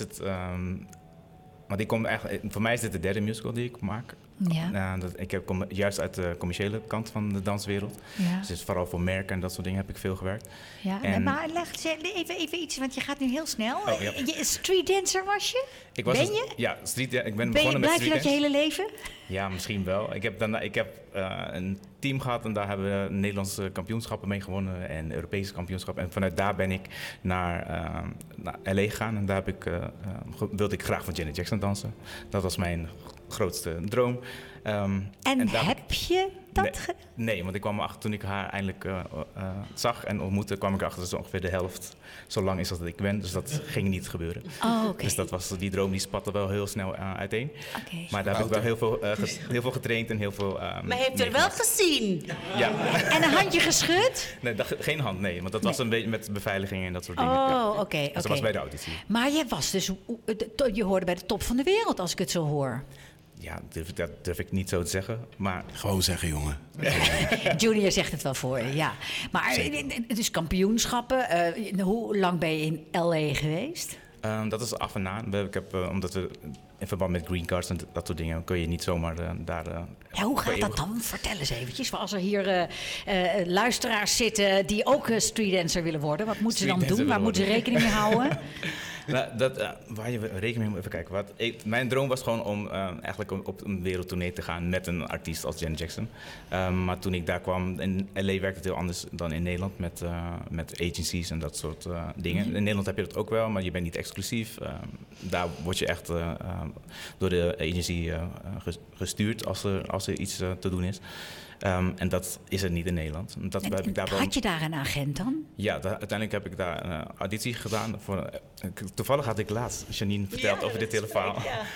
maar die komt eigenlijk, voor mij is dit de derde musical die ik maak. Ja. Ik kom juist uit de commerciële kant van de danswereld. Ja. Dus vooral voor merken en dat soort dingen heb ik veel gewerkt. Ja, maar leg even iets, want je gaat nu heel snel. Oh, ja. Street dancer was je? Ben je? Ja, ik ben begonnen met street Blijf je dat je hele leven? Ja, misschien wel. Ik heb een team gehad en daar hebben we Nederlandse kampioenschappen mee gewonnen en Europese kampioenschappen. En vanuit daar ben ik naar LA gegaan en daar wilde ik graag van Janet Jackson dansen. Dat was mijn grootste droom. En heb je dat gedaan? Nee, want ik kwam erachter toen ik haar eindelijk zag en ontmoette, kwam ik erachter dat ze ongeveer de helft zo lang is als dat ik ben. Dus dat ging niet gebeuren. Oh, okay. Dus die droom die spatte wel heel snel uiteen. Okay. Maar daar heb ik wel heel veel getraind en heel veel... maar heeft er wel gezien? Ja. En een handje geschud? Nee, geen hand, nee. Want dat was een beetje met beveiliging en dat soort dingen. Oh, oké. Dat was bij de auditie. Maar je hoorde bij de top van de wereld, als ik het zo hoor. Ja, dat durf ik niet zo te zeggen, maar... Gewoon zeggen, jongen. Junior zegt het wel voor je, ja. Maar het is kampioenschappen. Hoe lang ben je in L.A. geweest? Dat is af en aan. Omdat we in verband met green cards en dat soort dingen kun je niet zomaar daar... hoe gaat dat dan? Vertel eens eventjes. Als er hier luisteraars zitten die ook streetdancer willen worden, wat moeten ze dan doen? Waar moeten ze rekening mee houden? Waar je rekening mee moet even kijken. Mijn droom was gewoon om eigenlijk op een wereldtournee te gaan met een artiest als Janet Jackson. Maar toen ik daar kwam, in LA werkte het heel anders dan in Nederland met agencies en dat soort dingen. In Nederland heb je dat ook wel, maar je bent niet exclusief. Daar word je echt door de agency gestuurd als er iets te doen is. En dat is er niet in Nederland. Had je daar een agent dan? Ja, uiteindelijk heb ik daar een auditie gedaan. Toevallig had ik laatst Janine verteld over dit hele verhaal.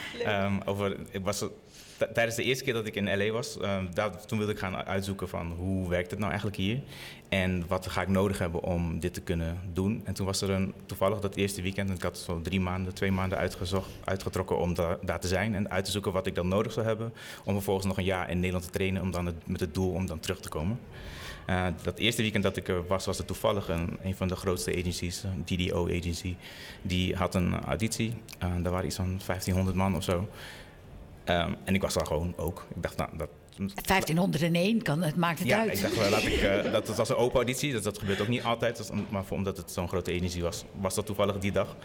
Tijdens de eerste keer dat ik in LA was, toen wilde ik gaan uitzoeken van hoe werkt het nou eigenlijk hier? En wat ga ik nodig hebben om dit te kunnen doen? En toen was er toevallig dat eerste weekend, en ik had zo 2 maanden uitgetrokken om daar te zijn en uit te zoeken wat ik dan nodig zou hebben. Om vervolgens nog een jaar in Nederland te trainen om dan met het doel om dan terug te komen. Dat eerste weekend dat ik er was er toevallig een van de grootste agencies, DDO Agency. Die had een auditie. Daar waren iets van 1500 man of zo. En ik was daar gewoon ook. Ik dacht, 1501, het maakt het uit. Ik dacht, dat was een open auditie. Dus dat gebeurt ook niet altijd. Maar omdat het zo'n grote agency was dat toevallig die dag.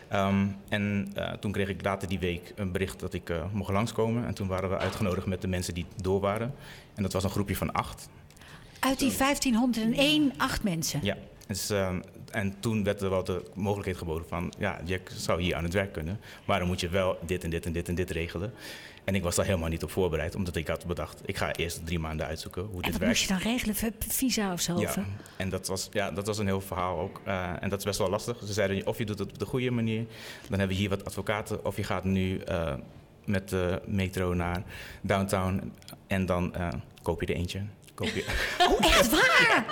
Toen kreeg ik later die week een bericht dat ik mocht langskomen. En toen waren we uitgenodigd met de mensen die door waren. En dat was een groepje van 8. Uit die 1501, 8 mensen? Ja. Dus, en toen werd er wel de mogelijkheid geboden van, ja, je zou hier aan het werk kunnen, maar dan moet je wel dit en dit en dit en dit regelen. En ik was daar helemaal niet op voorbereid, omdat ik had bedacht, ik ga eerst 3 maanden uitzoeken hoe dit werkt. En wat moest je dan regelen? Visa of zo? Ja, en dat was een heel verhaal ook. En dat is best wel lastig. Ze zeiden, of je doet het op de goede manier, dan hebben we hier wat advocaten, of je gaat nu met de metro naar downtown en dan koop je er eentje. Oh, echt waar?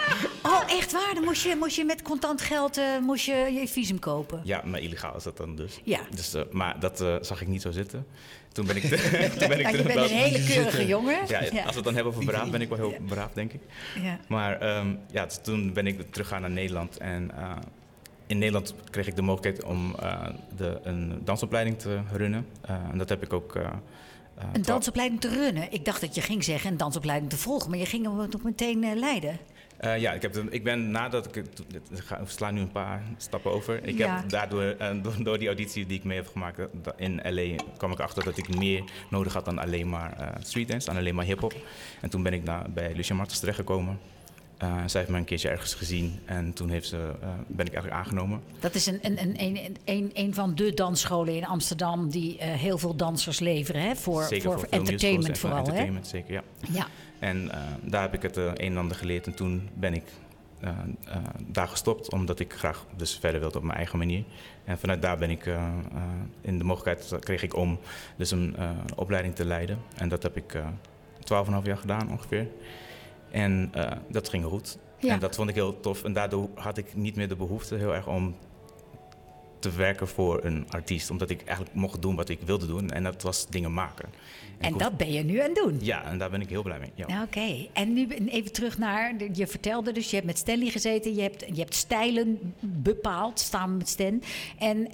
Dan moest je met contant geld je visum kopen? Ja, maar illegaal is dat dan dus. Ja. Dus maar dat zag ik niet zo zitten. Toen ben ik je bent een hele keurige jongen. Ja, als we het dan hebben over braaf, ben ik wel heel braaf, denk ik. Ja. Maar dus toen ben ik teruggegaan naar Nederland. En in Nederland kreeg ik de mogelijkheid om een dansopleiding te runnen. En dat heb ik ook... een dansopleiding te runnen? Ik dacht dat je ging zeggen een dansopleiding te volgen, maar je ging hem toch meteen leiden? Ja, ik ben nadat ik sla nu een paar stappen over. Ik heb daardoor, door die auditie die ik mee heb gemaakt in LA, kwam ik achter dat ik meer nodig had dan alleen maar streetdance, dan alleen maar hip-hop. En toen ben ik bij Lucia Martens terechtgekomen. Zij heeft me een keertje ergens gezien en toen ben ik eigenlijk aangenomen. Dat is een van de dansscholen in Amsterdam die heel veel dansers leveren, hè? Voor entertainment vooral. Entertainment, zeker, ja. En daar heb ik het een en ander geleerd en toen ben ik daar gestopt, omdat ik graag dus verder wilde op mijn eigen manier. En vanuit daar ben ik in de mogelijkheid kreeg ik om dus een opleiding te leiden. En dat heb ik 12,5 jaar gedaan ongeveer. En dat ging goed. Ja. En dat vond ik heel tof. En daardoor had ik niet meer de behoefte heel erg om te werken voor een artiest. Omdat ik eigenlijk mocht doen wat ik wilde doen. En dat was dingen maken. En dat ben je nu aan het doen? Ja, en daar ben ik heel blij mee. Ja. Oké. En nu even terug naar... Je vertelde dus, je hebt met Stanley gezeten. Je hebt stijlen bepaald, samen met Stan. En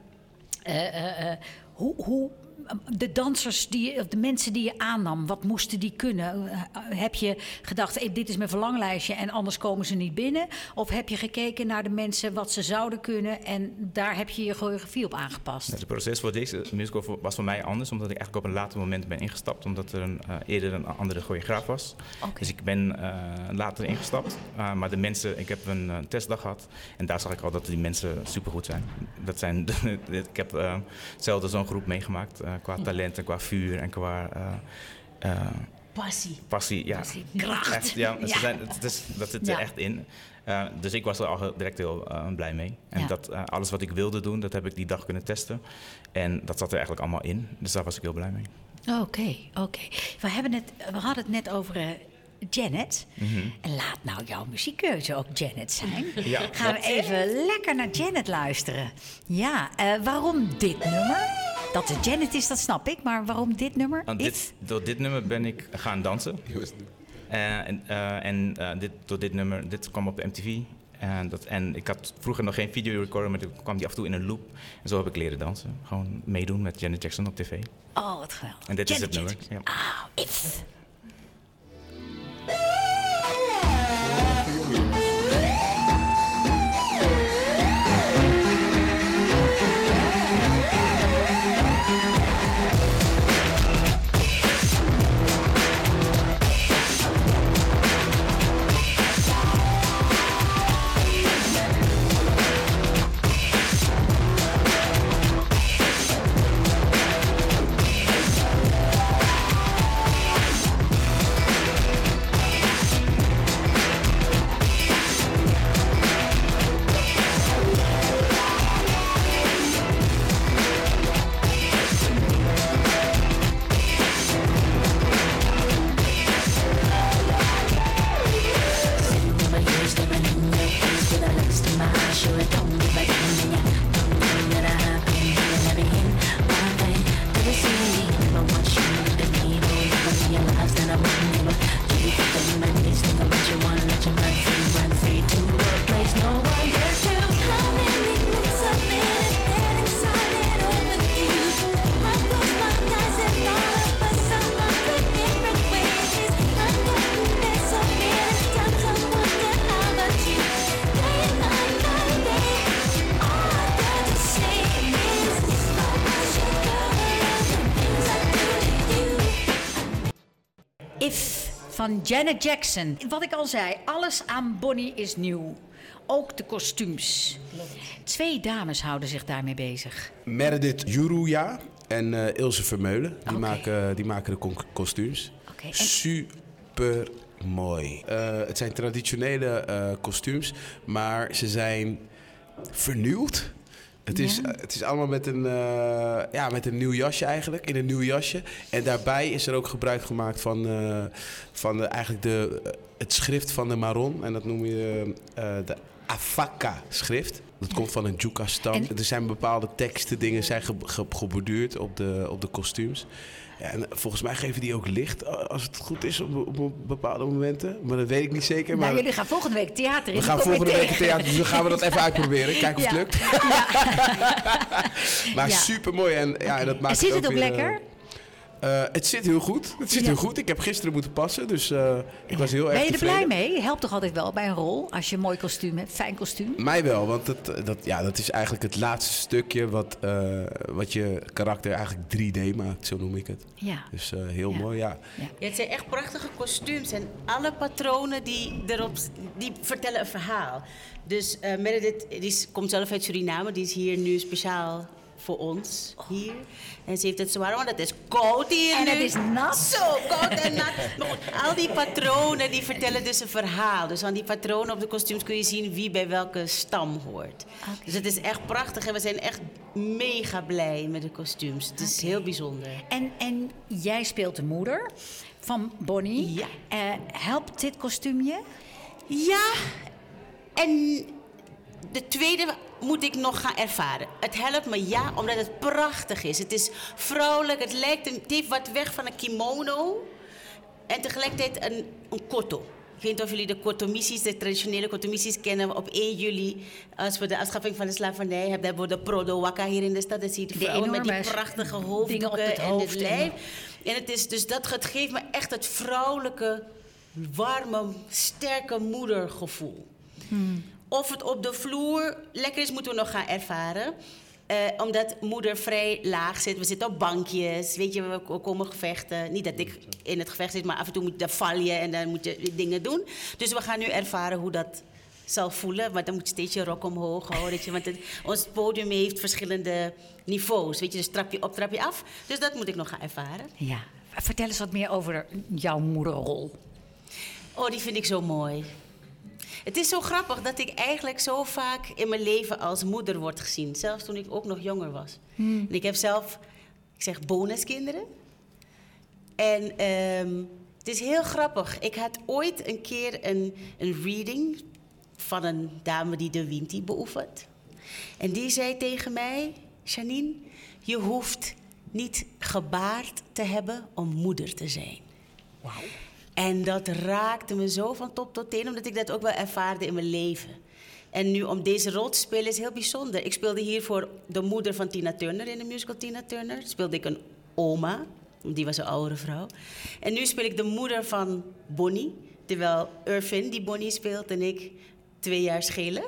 hoe de dansers, de mensen die je aannam, wat moesten die kunnen? Heb je gedacht, dit is mijn verlanglijstje en anders komen ze niet binnen? Of heb je gekeken naar de mensen, wat ze zouden kunnen en daar heb je je choreografie op aangepast? Het proces voor deze musical was voor mij anders, omdat ik eigenlijk op een later moment ben ingestapt, omdat er eerder een andere choreograaf was. Okay. Dus ik ben later ingestapt, maar de mensen, ik heb een testdag gehad en daar zag ik al dat die mensen supergoed zijn. Ik heb zelden zo'n groep meegemaakt. Qua talent en qua vuur en qua... Passie, ja. Kracht. Echt, ja, dat zit er echt in. Dus ik was er al direct heel blij mee. En alles wat ik wilde doen, dat heb ik die dag kunnen testen. En dat zat er eigenlijk allemaal in. Dus daar was ik heel blij mee. Oké. We hadden het net over... Janet. Mm-hmm. En laat nou jouw muziekkeuze ook Janet zijn. Ja, gaan we even lekker naar Janet luisteren. Ja, waarom dit nummer? Dat het Janet is, dat snap ik. Maar waarom dit nummer? Door dit nummer ben ik gaan dansen. Door dit nummer, dit kwam op de MTV. En ik had vroeger nog geen videorecorder, maar toen kwam die af en toe in een loop. En zo heb ik leren dansen. Gewoon meedoen met Janet Jackson op tv. Oh, wat geweldig. En dit is het nummer. Ja. If... van Janet Jackson. Wat ik al zei, alles aan Bonnie is nieuw. Ook de kostuums. 2 dames houden zich daarmee bezig. Meredith Juruja en Ilse Vermeulen. Die maken de kostuums. Okay. Super mooi. Het zijn traditionele kostuums, maar ze zijn vernieuwd. Het is allemaal met een nieuw jasje eigenlijk, in een nieuw jasje. En daarbij is er ook gebruik gemaakt van eigenlijk het schrift van de Maron. En dat noem je de Afaka-schrift. Dat komt van een Juka-stam. Er zijn bepaalde teksten, dingen zijn geborduurd op de kostuums. Ja, en volgens mij geven die ook licht, als het goed is, op bepaalde momenten. Maar dat weet ik niet zeker. Maar jullie gaan volgende week theater in. We gaan volgende week theater, dus dan gaan we dat even uitproberen. Kijken of het lukt. Maar super mooi. En dat maakt zit het ook lekker? Het zit heel goed. Heel goed. Ik heb gisteren moeten passen, dus ik was heel erg Ben je er blij tevreden. mee? Helpt toch altijd wel bij een rol als je een mooi kostuum hebt, fijn kostuum? Mij wel, want dat is eigenlijk het laatste stukje wat je karakter eigenlijk 3D maakt, zo noem ik het. Ja. Dus heel mooi, ja. Het zijn echt prachtige kostuums en alle patronen die vertellen een verhaal. Dus Meredith die komt zelf uit Suriname, die is hier nu speciaal voor ons hier. En ze heeft het zwaar, want het is koud hier en nu. het is nat. Zo koud en nat. Maar goed, al die patronen die vertellen dus een verhaal. Dus aan die patronen op de kostuums kun je zien wie bij welke stam hoort. Okay. Dus het is echt prachtig en we zijn echt mega blij met de kostuums. Het is heel bijzonder. En jij speelt de moeder van Bonnie. Ja. Helpt dit kostuum je? Ja, en de tweede moet ik nog gaan ervaren. Het helpt me omdat het prachtig is. Het is vrouwelijk, het heeft wat weg van een kimono. En tegelijkertijd een koto. Ik weet niet of jullie de kotomissies, de traditionele kotomissies kennen. Op 1 juli, als we de afschaffing van de slavernij hebben we de Prodo Waka hier in de stad. Dan zie je de vrouwen met die prachtige hoofddoeken en het lijf. En het geeft me echt het vrouwelijke, warme, sterke moedergevoel. Of het op de vloer lekker is, moeten we nog gaan ervaren. Omdat moeder vrij laag zit. We zitten op bankjes. Weet je, we komen gevechten. Niet dat ik in het gevecht zit, maar af en toe moet je val je en dan moet je dingen doen. Dus we gaan nu ervaren hoe dat zal voelen. Want dan moet je steeds je rok omhoog houden. Weet je, want ons podium heeft verschillende niveaus. Weet je, dus trap je op, trap je af. Dus dat moet ik nog gaan ervaren. Ja. Vertel eens wat meer over jouw moederrol. Oh, die vind ik zo mooi. Het is zo grappig dat ik eigenlijk zo vaak in mijn leven als moeder word gezien. Zelfs toen ik ook nog jonger was. En ik heb zelf, bonuskinderen. En het is heel grappig. Ik had ooit een keer een reading van een dame die de Winti beoefent. En die zei tegen mij, Janine, je hoeft niet gebaard te hebben om moeder te zijn. Wauw. En dat raakte me zo van top tot teen, omdat ik dat ook wel ervaarde in mijn leven. En nu om deze rol te spelen is heel bijzonder. Ik speelde hier voor de moeder van Tina Turner in de musical Tina Turner. Speelde ik een oma, die was een oudere vrouw. En nu speel ik de moeder van Bonnie, terwijl Irvin die Bonnie speelt en ik 2 jaar schelen.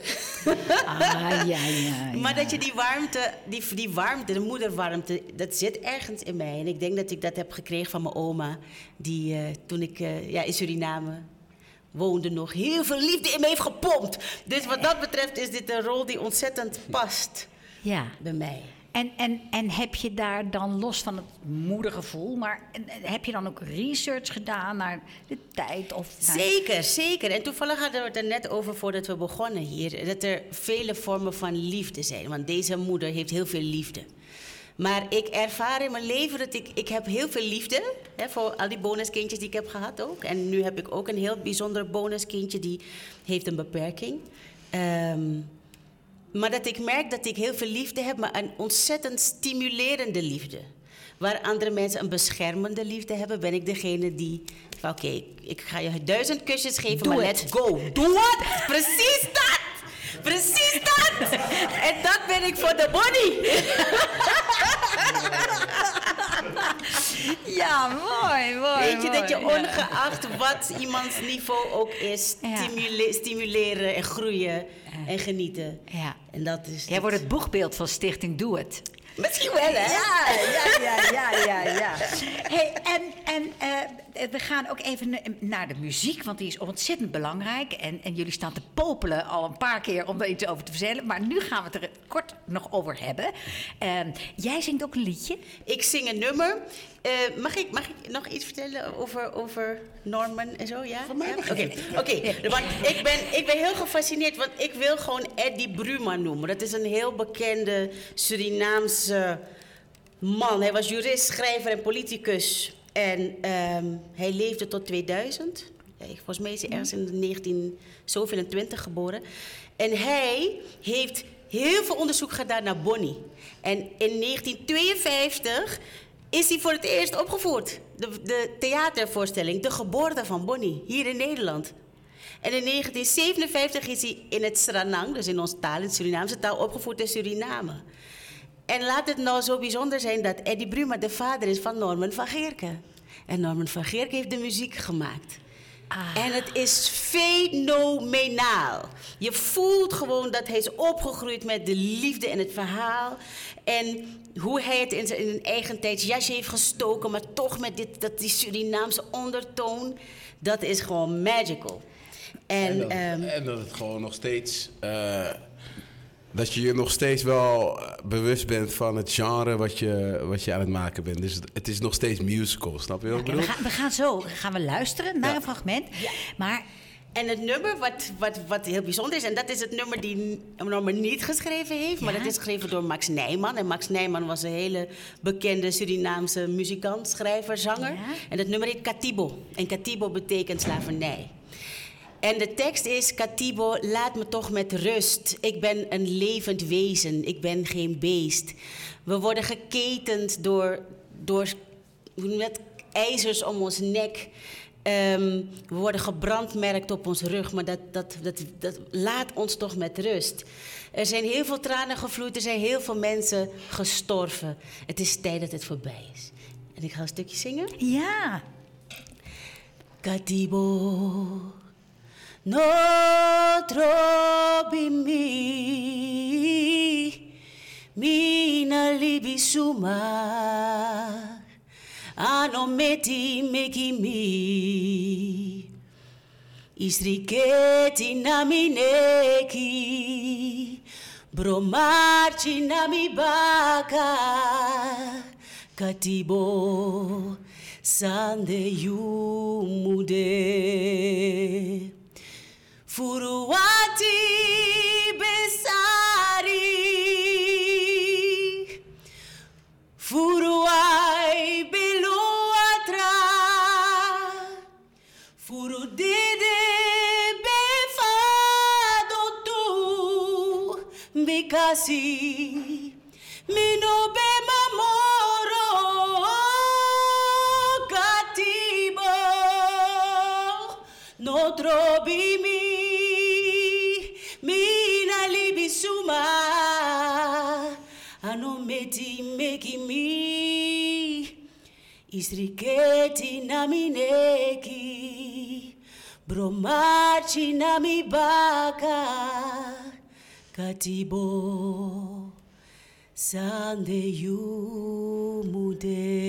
Ja. Maar dat je die warmte, de moederwarmte, dat zit ergens in mij. En ik denk dat ik dat heb gekregen van mijn oma, die toen ik in Suriname woonde nog heel veel liefde in me heeft gepompt. Dus wat dat betreft is dit een rol die ontzettend past bij mij. En heb je daar dan, los van het moedergevoel, maar heb je dan ook research gedaan naar de tijd? Zeker. En toevallig hadden we het er net over voordat we begonnen hier. Dat er vele vormen van liefde zijn. Want deze moeder heeft heel veel liefde. Maar ik ervaar in mijn leven dat ik heb heel veel liefde. Voor al die bonuskindjes die ik heb gehad ook. En nu heb ik ook een heel bijzonder bonuskindje die heeft een beperking. Maar dat ik merk dat ik heel veel liefde heb, maar een ontzettend stimulerende liefde. Waar andere mensen een beschermende liefde hebben, ben ik degene die... Oké, ik ga je 1000 kusjes geven, maar let's go. Doe het! Precies dat! En dat ben ik voor de Bonnie. Ja, mooi. Weet je, dat je ongeacht wat iemands niveau ook is, stimuleren en groeien en genieten. Ja. En dat is... Jij wordt het boegbeeld van Stichting Doe Het. Misschien wel, hè? Ja. Hey, we gaan ook even naar de muziek, want die is ontzettend belangrijk. En jullie staan te popelen al een paar keer om er iets over te vertellen. Maar nu gaan we het er kort nog over hebben. Jij zingt ook een liedje? Ik zing een nummer. Mag ik nog iets vertellen over Norman en zo? Ja? Van mij mag je. Oké. Want ik ben heel gefascineerd, want ik wil gewoon Eddie Bruma noemen. Dat is een heel bekende Surinaamse man. Hij was jurist, schrijver en politicus. En hij leefde tot 2000. Volgens mij is hij ergens in 1920 geboren. En hij heeft heel veel onderzoek gedaan naar Bonnie. En in 1952 is hij voor het eerst opgevoerd. De theatervoorstelling, De Geboorte van Bonnie, hier in Nederland. En in 1957 is hij in het Sranang, dus in onze taal, in de Surinaamse taal, opgevoerd in Suriname. En laat het nou zo bijzonder zijn dat Eddie Bruma de vader is van Norman van Geerke. En Norman van Geerke heeft de muziek gemaakt. En het is fenomenaal. Je voelt gewoon dat hij is opgegroeid met de liefde en het verhaal. En hoe hij het in zijn eigen tijdsjasje heeft gestoken, maar toch met die Surinaamse ondertoon. Dat is gewoon magical. En dat het gewoon nog steeds... dat je nog steeds wel bewust bent van het genre wat je aan het maken bent. Dus het is nog steeds musical, snap je wat ik bedoel? We gaan luisteren naar een fragment. Ja. Maar... En het nummer wat heel bijzonder is, en dat is het nummer die Norman niet geschreven heeft, maar dat is geschreven door Max Nijman. En Max Nijman was een hele bekende Surinaamse muzikant, schrijver, zanger. Ja. En dat nummer heet Katibo. En Katibo betekent slavernij. En de tekst is: Katibo, laat me toch met rust. Ik ben een levend wezen, ik ben geen beest. We worden geketend door met ijzers om ons nek. We worden gebrandmerkt op ons rug, maar dat laat ons toch met rust. Er zijn heel veel tranen gevloeid, er zijn heel veel mensen gestorven. Het is tijd dat het voorbij is. En ik ga een stukje zingen. Ja. Katibo, no trobi mina libisuma. Anometi mekimi Istriketi namineki Bromarchi namibaka Katibo sande yumude Furuati besari Furuai beluatra Furu dede befado tu Bikasi Mino be mamoro Katibo No trobi mi Mina libisuma Anometi mekimi Isriketi namineki Bromarchi namibaka Katibo Sande yumude.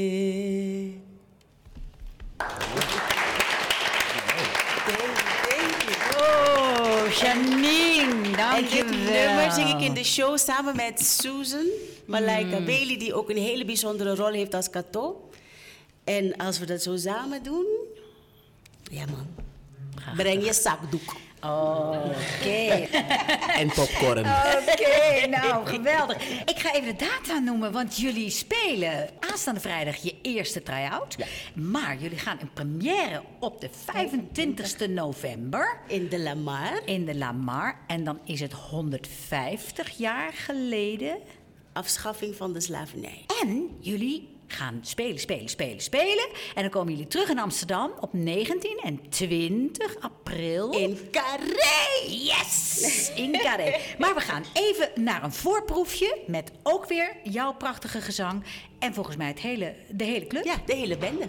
Oh, Janine, dank je wel. En dit nummer zing ik in de show samen met Susan Malaika Bailey, die ook een hele bijzondere rol heeft als Kato. En als we dat zo samen doen, ja man, breng je zakdoek. Oké. En popcorn. Oké, nou geweldig. Ik ga even de data noemen, want jullie spelen aanstaande vrijdag je eerste try-out. Ja. Maar jullie gaan een première op de 25e november. In de Lamar. In de Lamar. En dan is het 150 jaar geleden. Afschaffing van de slavernij. En jullie gaan spelen. En dan komen jullie terug in Amsterdam op 19 en 20 april. In Carré! Yes! In Carré. Maar we gaan even naar een voorproefje met ook weer jouw prachtige gezang. En volgens mij de hele club. Ja, de hele bende.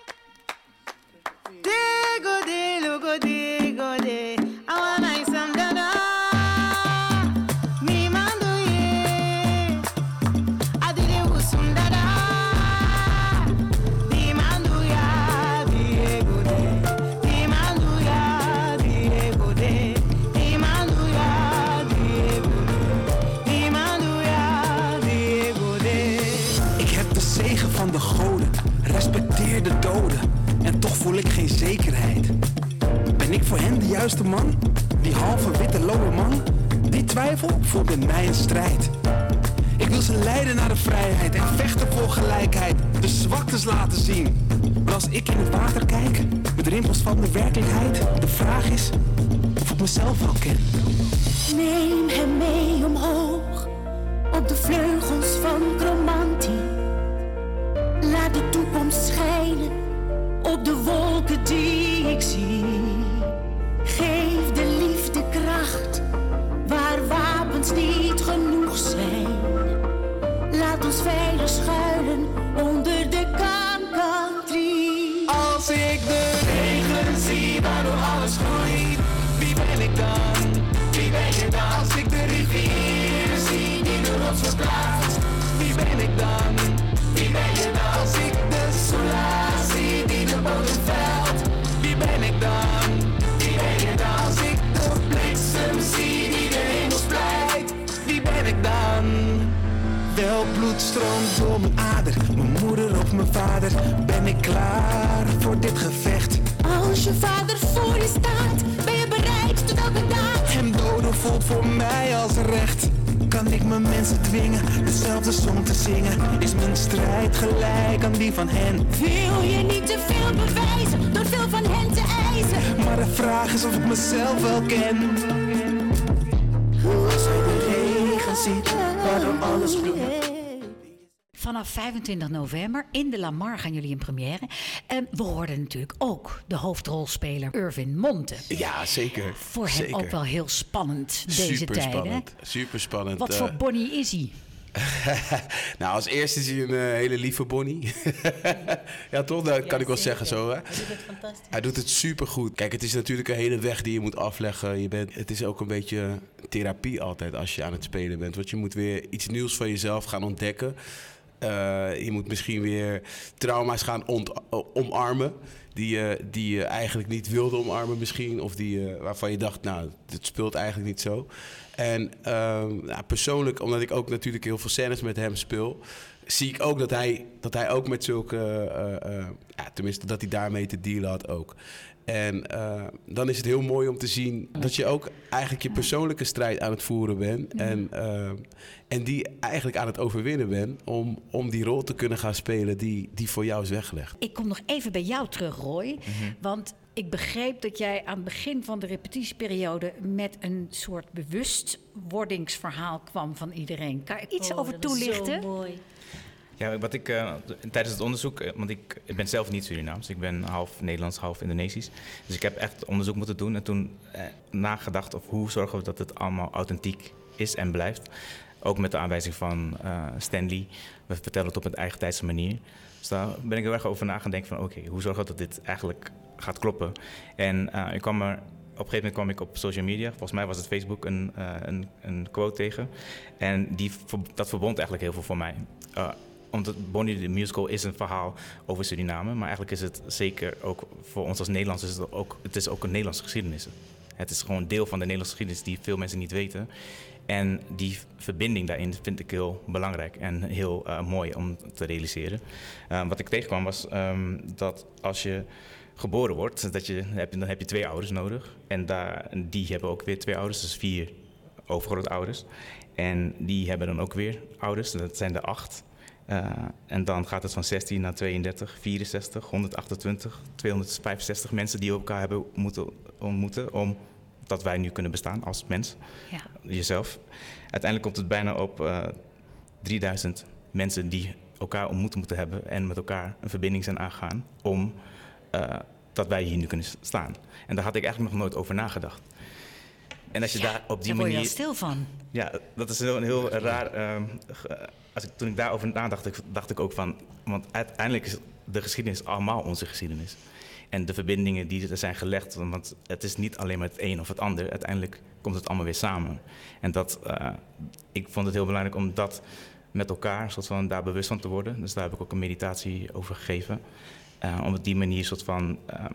I wanna some zekerheid. Ben ik voor hem de juiste man? Die halve witte lowe man? Die twijfel voelt in mij een strijd. Ik wil ze leiden naar de vrijheid en vechten voor gelijkheid. De zwaktes laten zien. Maar als ik in het water kijk, met rimpels van de werkelijkheid, de vraag is of ik mezelf al ken. Neem hem mee omhoog, op de vleugels van chromantie. Laat de toekomst schijnen, op de wolken die ik zie. Geef de liefde kracht, waar wapens niet genoeg zijn. Laat ons veilig schuilen onder de Kankantrie. Als ik de regen zie waardoor alles groeit, wie ben ik dan? Wie ben je dan? Als ik de rivier zie die de rots verplaatst, wie ben ik dan? Wie ben je dan? Als ik de soelaar zie die de bodem velt, wie ben ik dan? Wie ben je dan? Als ik de bliksem zie die de hemel splijt, wie ben ik dan? Welk bloed stroomt door mijn ader, mijn moeder of mijn vader? Ben ik klaar voor dit gevecht? Als je vader voor je staat, ben je bereid tot elke daad. Hem doden voelt voor mij als recht. Kan ik mijn mensen dwingen dezelfde song te zingen? Is mijn strijd gelijk aan die van hen? Wil je niet te veel bewijzen door veel van hen te eisen? Maar de vraag is of ik mezelf wel ken. Als hij de regen ziet, waardoor alles bloeit. Vanaf 25 november in de Lamar gaan jullie in première. We hoorden natuurlijk ook de hoofdrolspeler Irvin Monte. Ja, zeker. Voor hem zeker. ook wel heel spannend deze tijden. Super spannend. Wat voor Bonnie is hij? Nou, als eerste is hij een hele lieve Bonnie. Ja, toch? Dat kan ik wel zeggen zo, hè? Hij doet het fantastisch. Hij doet het supergoed. Kijk, het is natuurlijk een hele weg die je moet afleggen. Het is ook een beetje therapie altijd als je aan het spelen bent. Want je moet weer iets nieuws van jezelf gaan ontdekken. Je moet misschien weer trauma's gaan omarmen. Die je eigenlijk niet wilde omarmen misschien. Of waarvan je dacht, nou, dit speelt eigenlijk niet zo. En persoonlijk, omdat ik ook natuurlijk heel veel scènes met hem speel, zie ik ook dat hij ook met zulke... tenminste, dat hij daarmee te dealen had ook. En dan is het heel mooi om te zien dat je ook eigenlijk je persoonlijke strijd aan het voeren bent. En die eigenlijk aan het overwinnen bent om die rol te kunnen gaan spelen die voor jou is weggelegd. Ik kom nog even bij jou terug, Roy. Want ik begreep dat jij aan het begin van de repetitieperiode met een soort bewustwordingsverhaal kwam van iedereen. Kan je iets over toelichten? Zo mooi. Ja, wat ik tijdens het onderzoek, want ik ben zelf niet Surinaams. Ik ben half Nederlands, half Indonesisch. Dus ik heb echt onderzoek moeten doen en toen nagedacht of hoe zorgen we dat het allemaal authentiek is en blijft. Ook met de aanwijzing van Stanley. We vertellen het op een eigen tijdse manier. Dus daar ben ik heel erg over na gaan denken van oké, hoe zorgen we dat dit eigenlijk gaat kloppen? En op een gegeven moment kwam ik op social media, volgens mij was het Facebook, een quote tegen. En dat verbond eigenlijk heel veel voor mij. Omdat Bonnie the Musical is een verhaal over Suriname, maar eigenlijk is het zeker ook voor ons als Nederlanders, het is ook een Nederlandse geschiedenis. Het is gewoon deel van de Nederlandse geschiedenis die veel mensen niet weten. En die verbinding daarin vind ik heel belangrijk en heel mooi om te realiseren. Wat ik tegenkwam was dat als je geboren wordt, dan heb je 2 ouders nodig. En die hebben ook weer 2 ouders, dus 4 overgrootouders. En die hebben dan ook weer ouders, dat zijn er 8. En dan gaat het van 16 naar 32, 64, 128, 265 mensen die elkaar hebben moeten ontmoeten omdat wij nu kunnen bestaan als mens, jezelf. Uiteindelijk komt het bijna op 3000 mensen die elkaar ontmoet moeten hebben en met elkaar een verbinding zijn aangegaan om dat wij hier nu kunnen staan. En daar had ik eigenlijk nog nooit over nagedacht. En als je daar op die manier... Daar word je al stil van. Ja, dat is een heel raar... toen ik daarover nadacht, dacht ik ook van... Want uiteindelijk is de geschiedenis allemaal onze geschiedenis. En de verbindingen die er zijn gelegd... Want het is niet alleen maar het een of het ander. Uiteindelijk komt het allemaal weer samen. En ik vond het heel belangrijk om dat met elkaar... soort van daar bewust van te worden. Dus daar heb ik ook een meditatie over gegeven. Om op die manier soort van...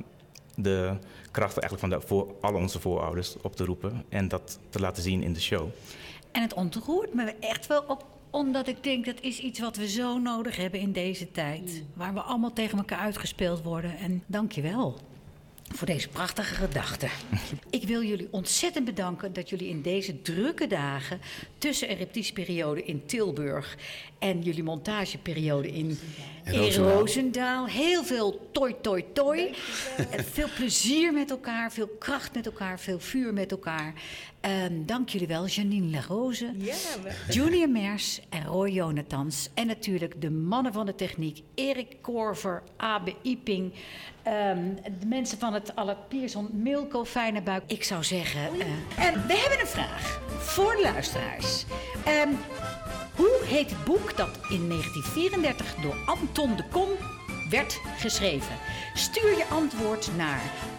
de krachten eigenlijk van alle onze voorouders op te roepen en dat te laten zien in de show. En het ontroert me echt wel op, omdat ik denk dat is iets wat we zo nodig hebben in deze tijd. Waar we allemaal tegen elkaar uitgespeeld worden. En dank je wel. voor deze prachtige gedachten. Ik wil jullie ontzettend bedanken dat jullie in deze drukke dagen tussen een repetitieperiode in Tilburg en jullie montageperiode in Roosendaal heel veel toi. Veel plezier met elkaar, veel kracht met elkaar, veel vuur met elkaar. Dank jullie wel, Janine Larose, Junior Mers en Roy Jonathans. En natuurlijk de mannen van de techniek, Erik Korver, Abe Iping. De mensen van het Allard Pierson, Milko Fijnebuik. Ik zou zeggen... en we hebben een vraag voor de luisteraars. Hoe heet het boek dat in 1934 door Anton de Kom werd geschreven? Stuur je antwoord naar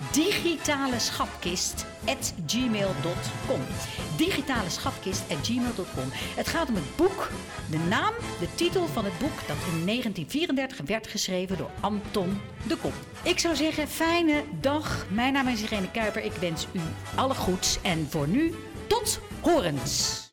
digitaleschatkist@gmail.com. Digitaleschatkist@gmail.com. Het gaat om het boek, de naam, de titel van het boek dat in 1934 werd geschreven door Anton de Kom. Ik zou zeggen, fijne dag. Mijn naam is Irene Kuiper. Ik wens u alle goeds en voor nu tot horens.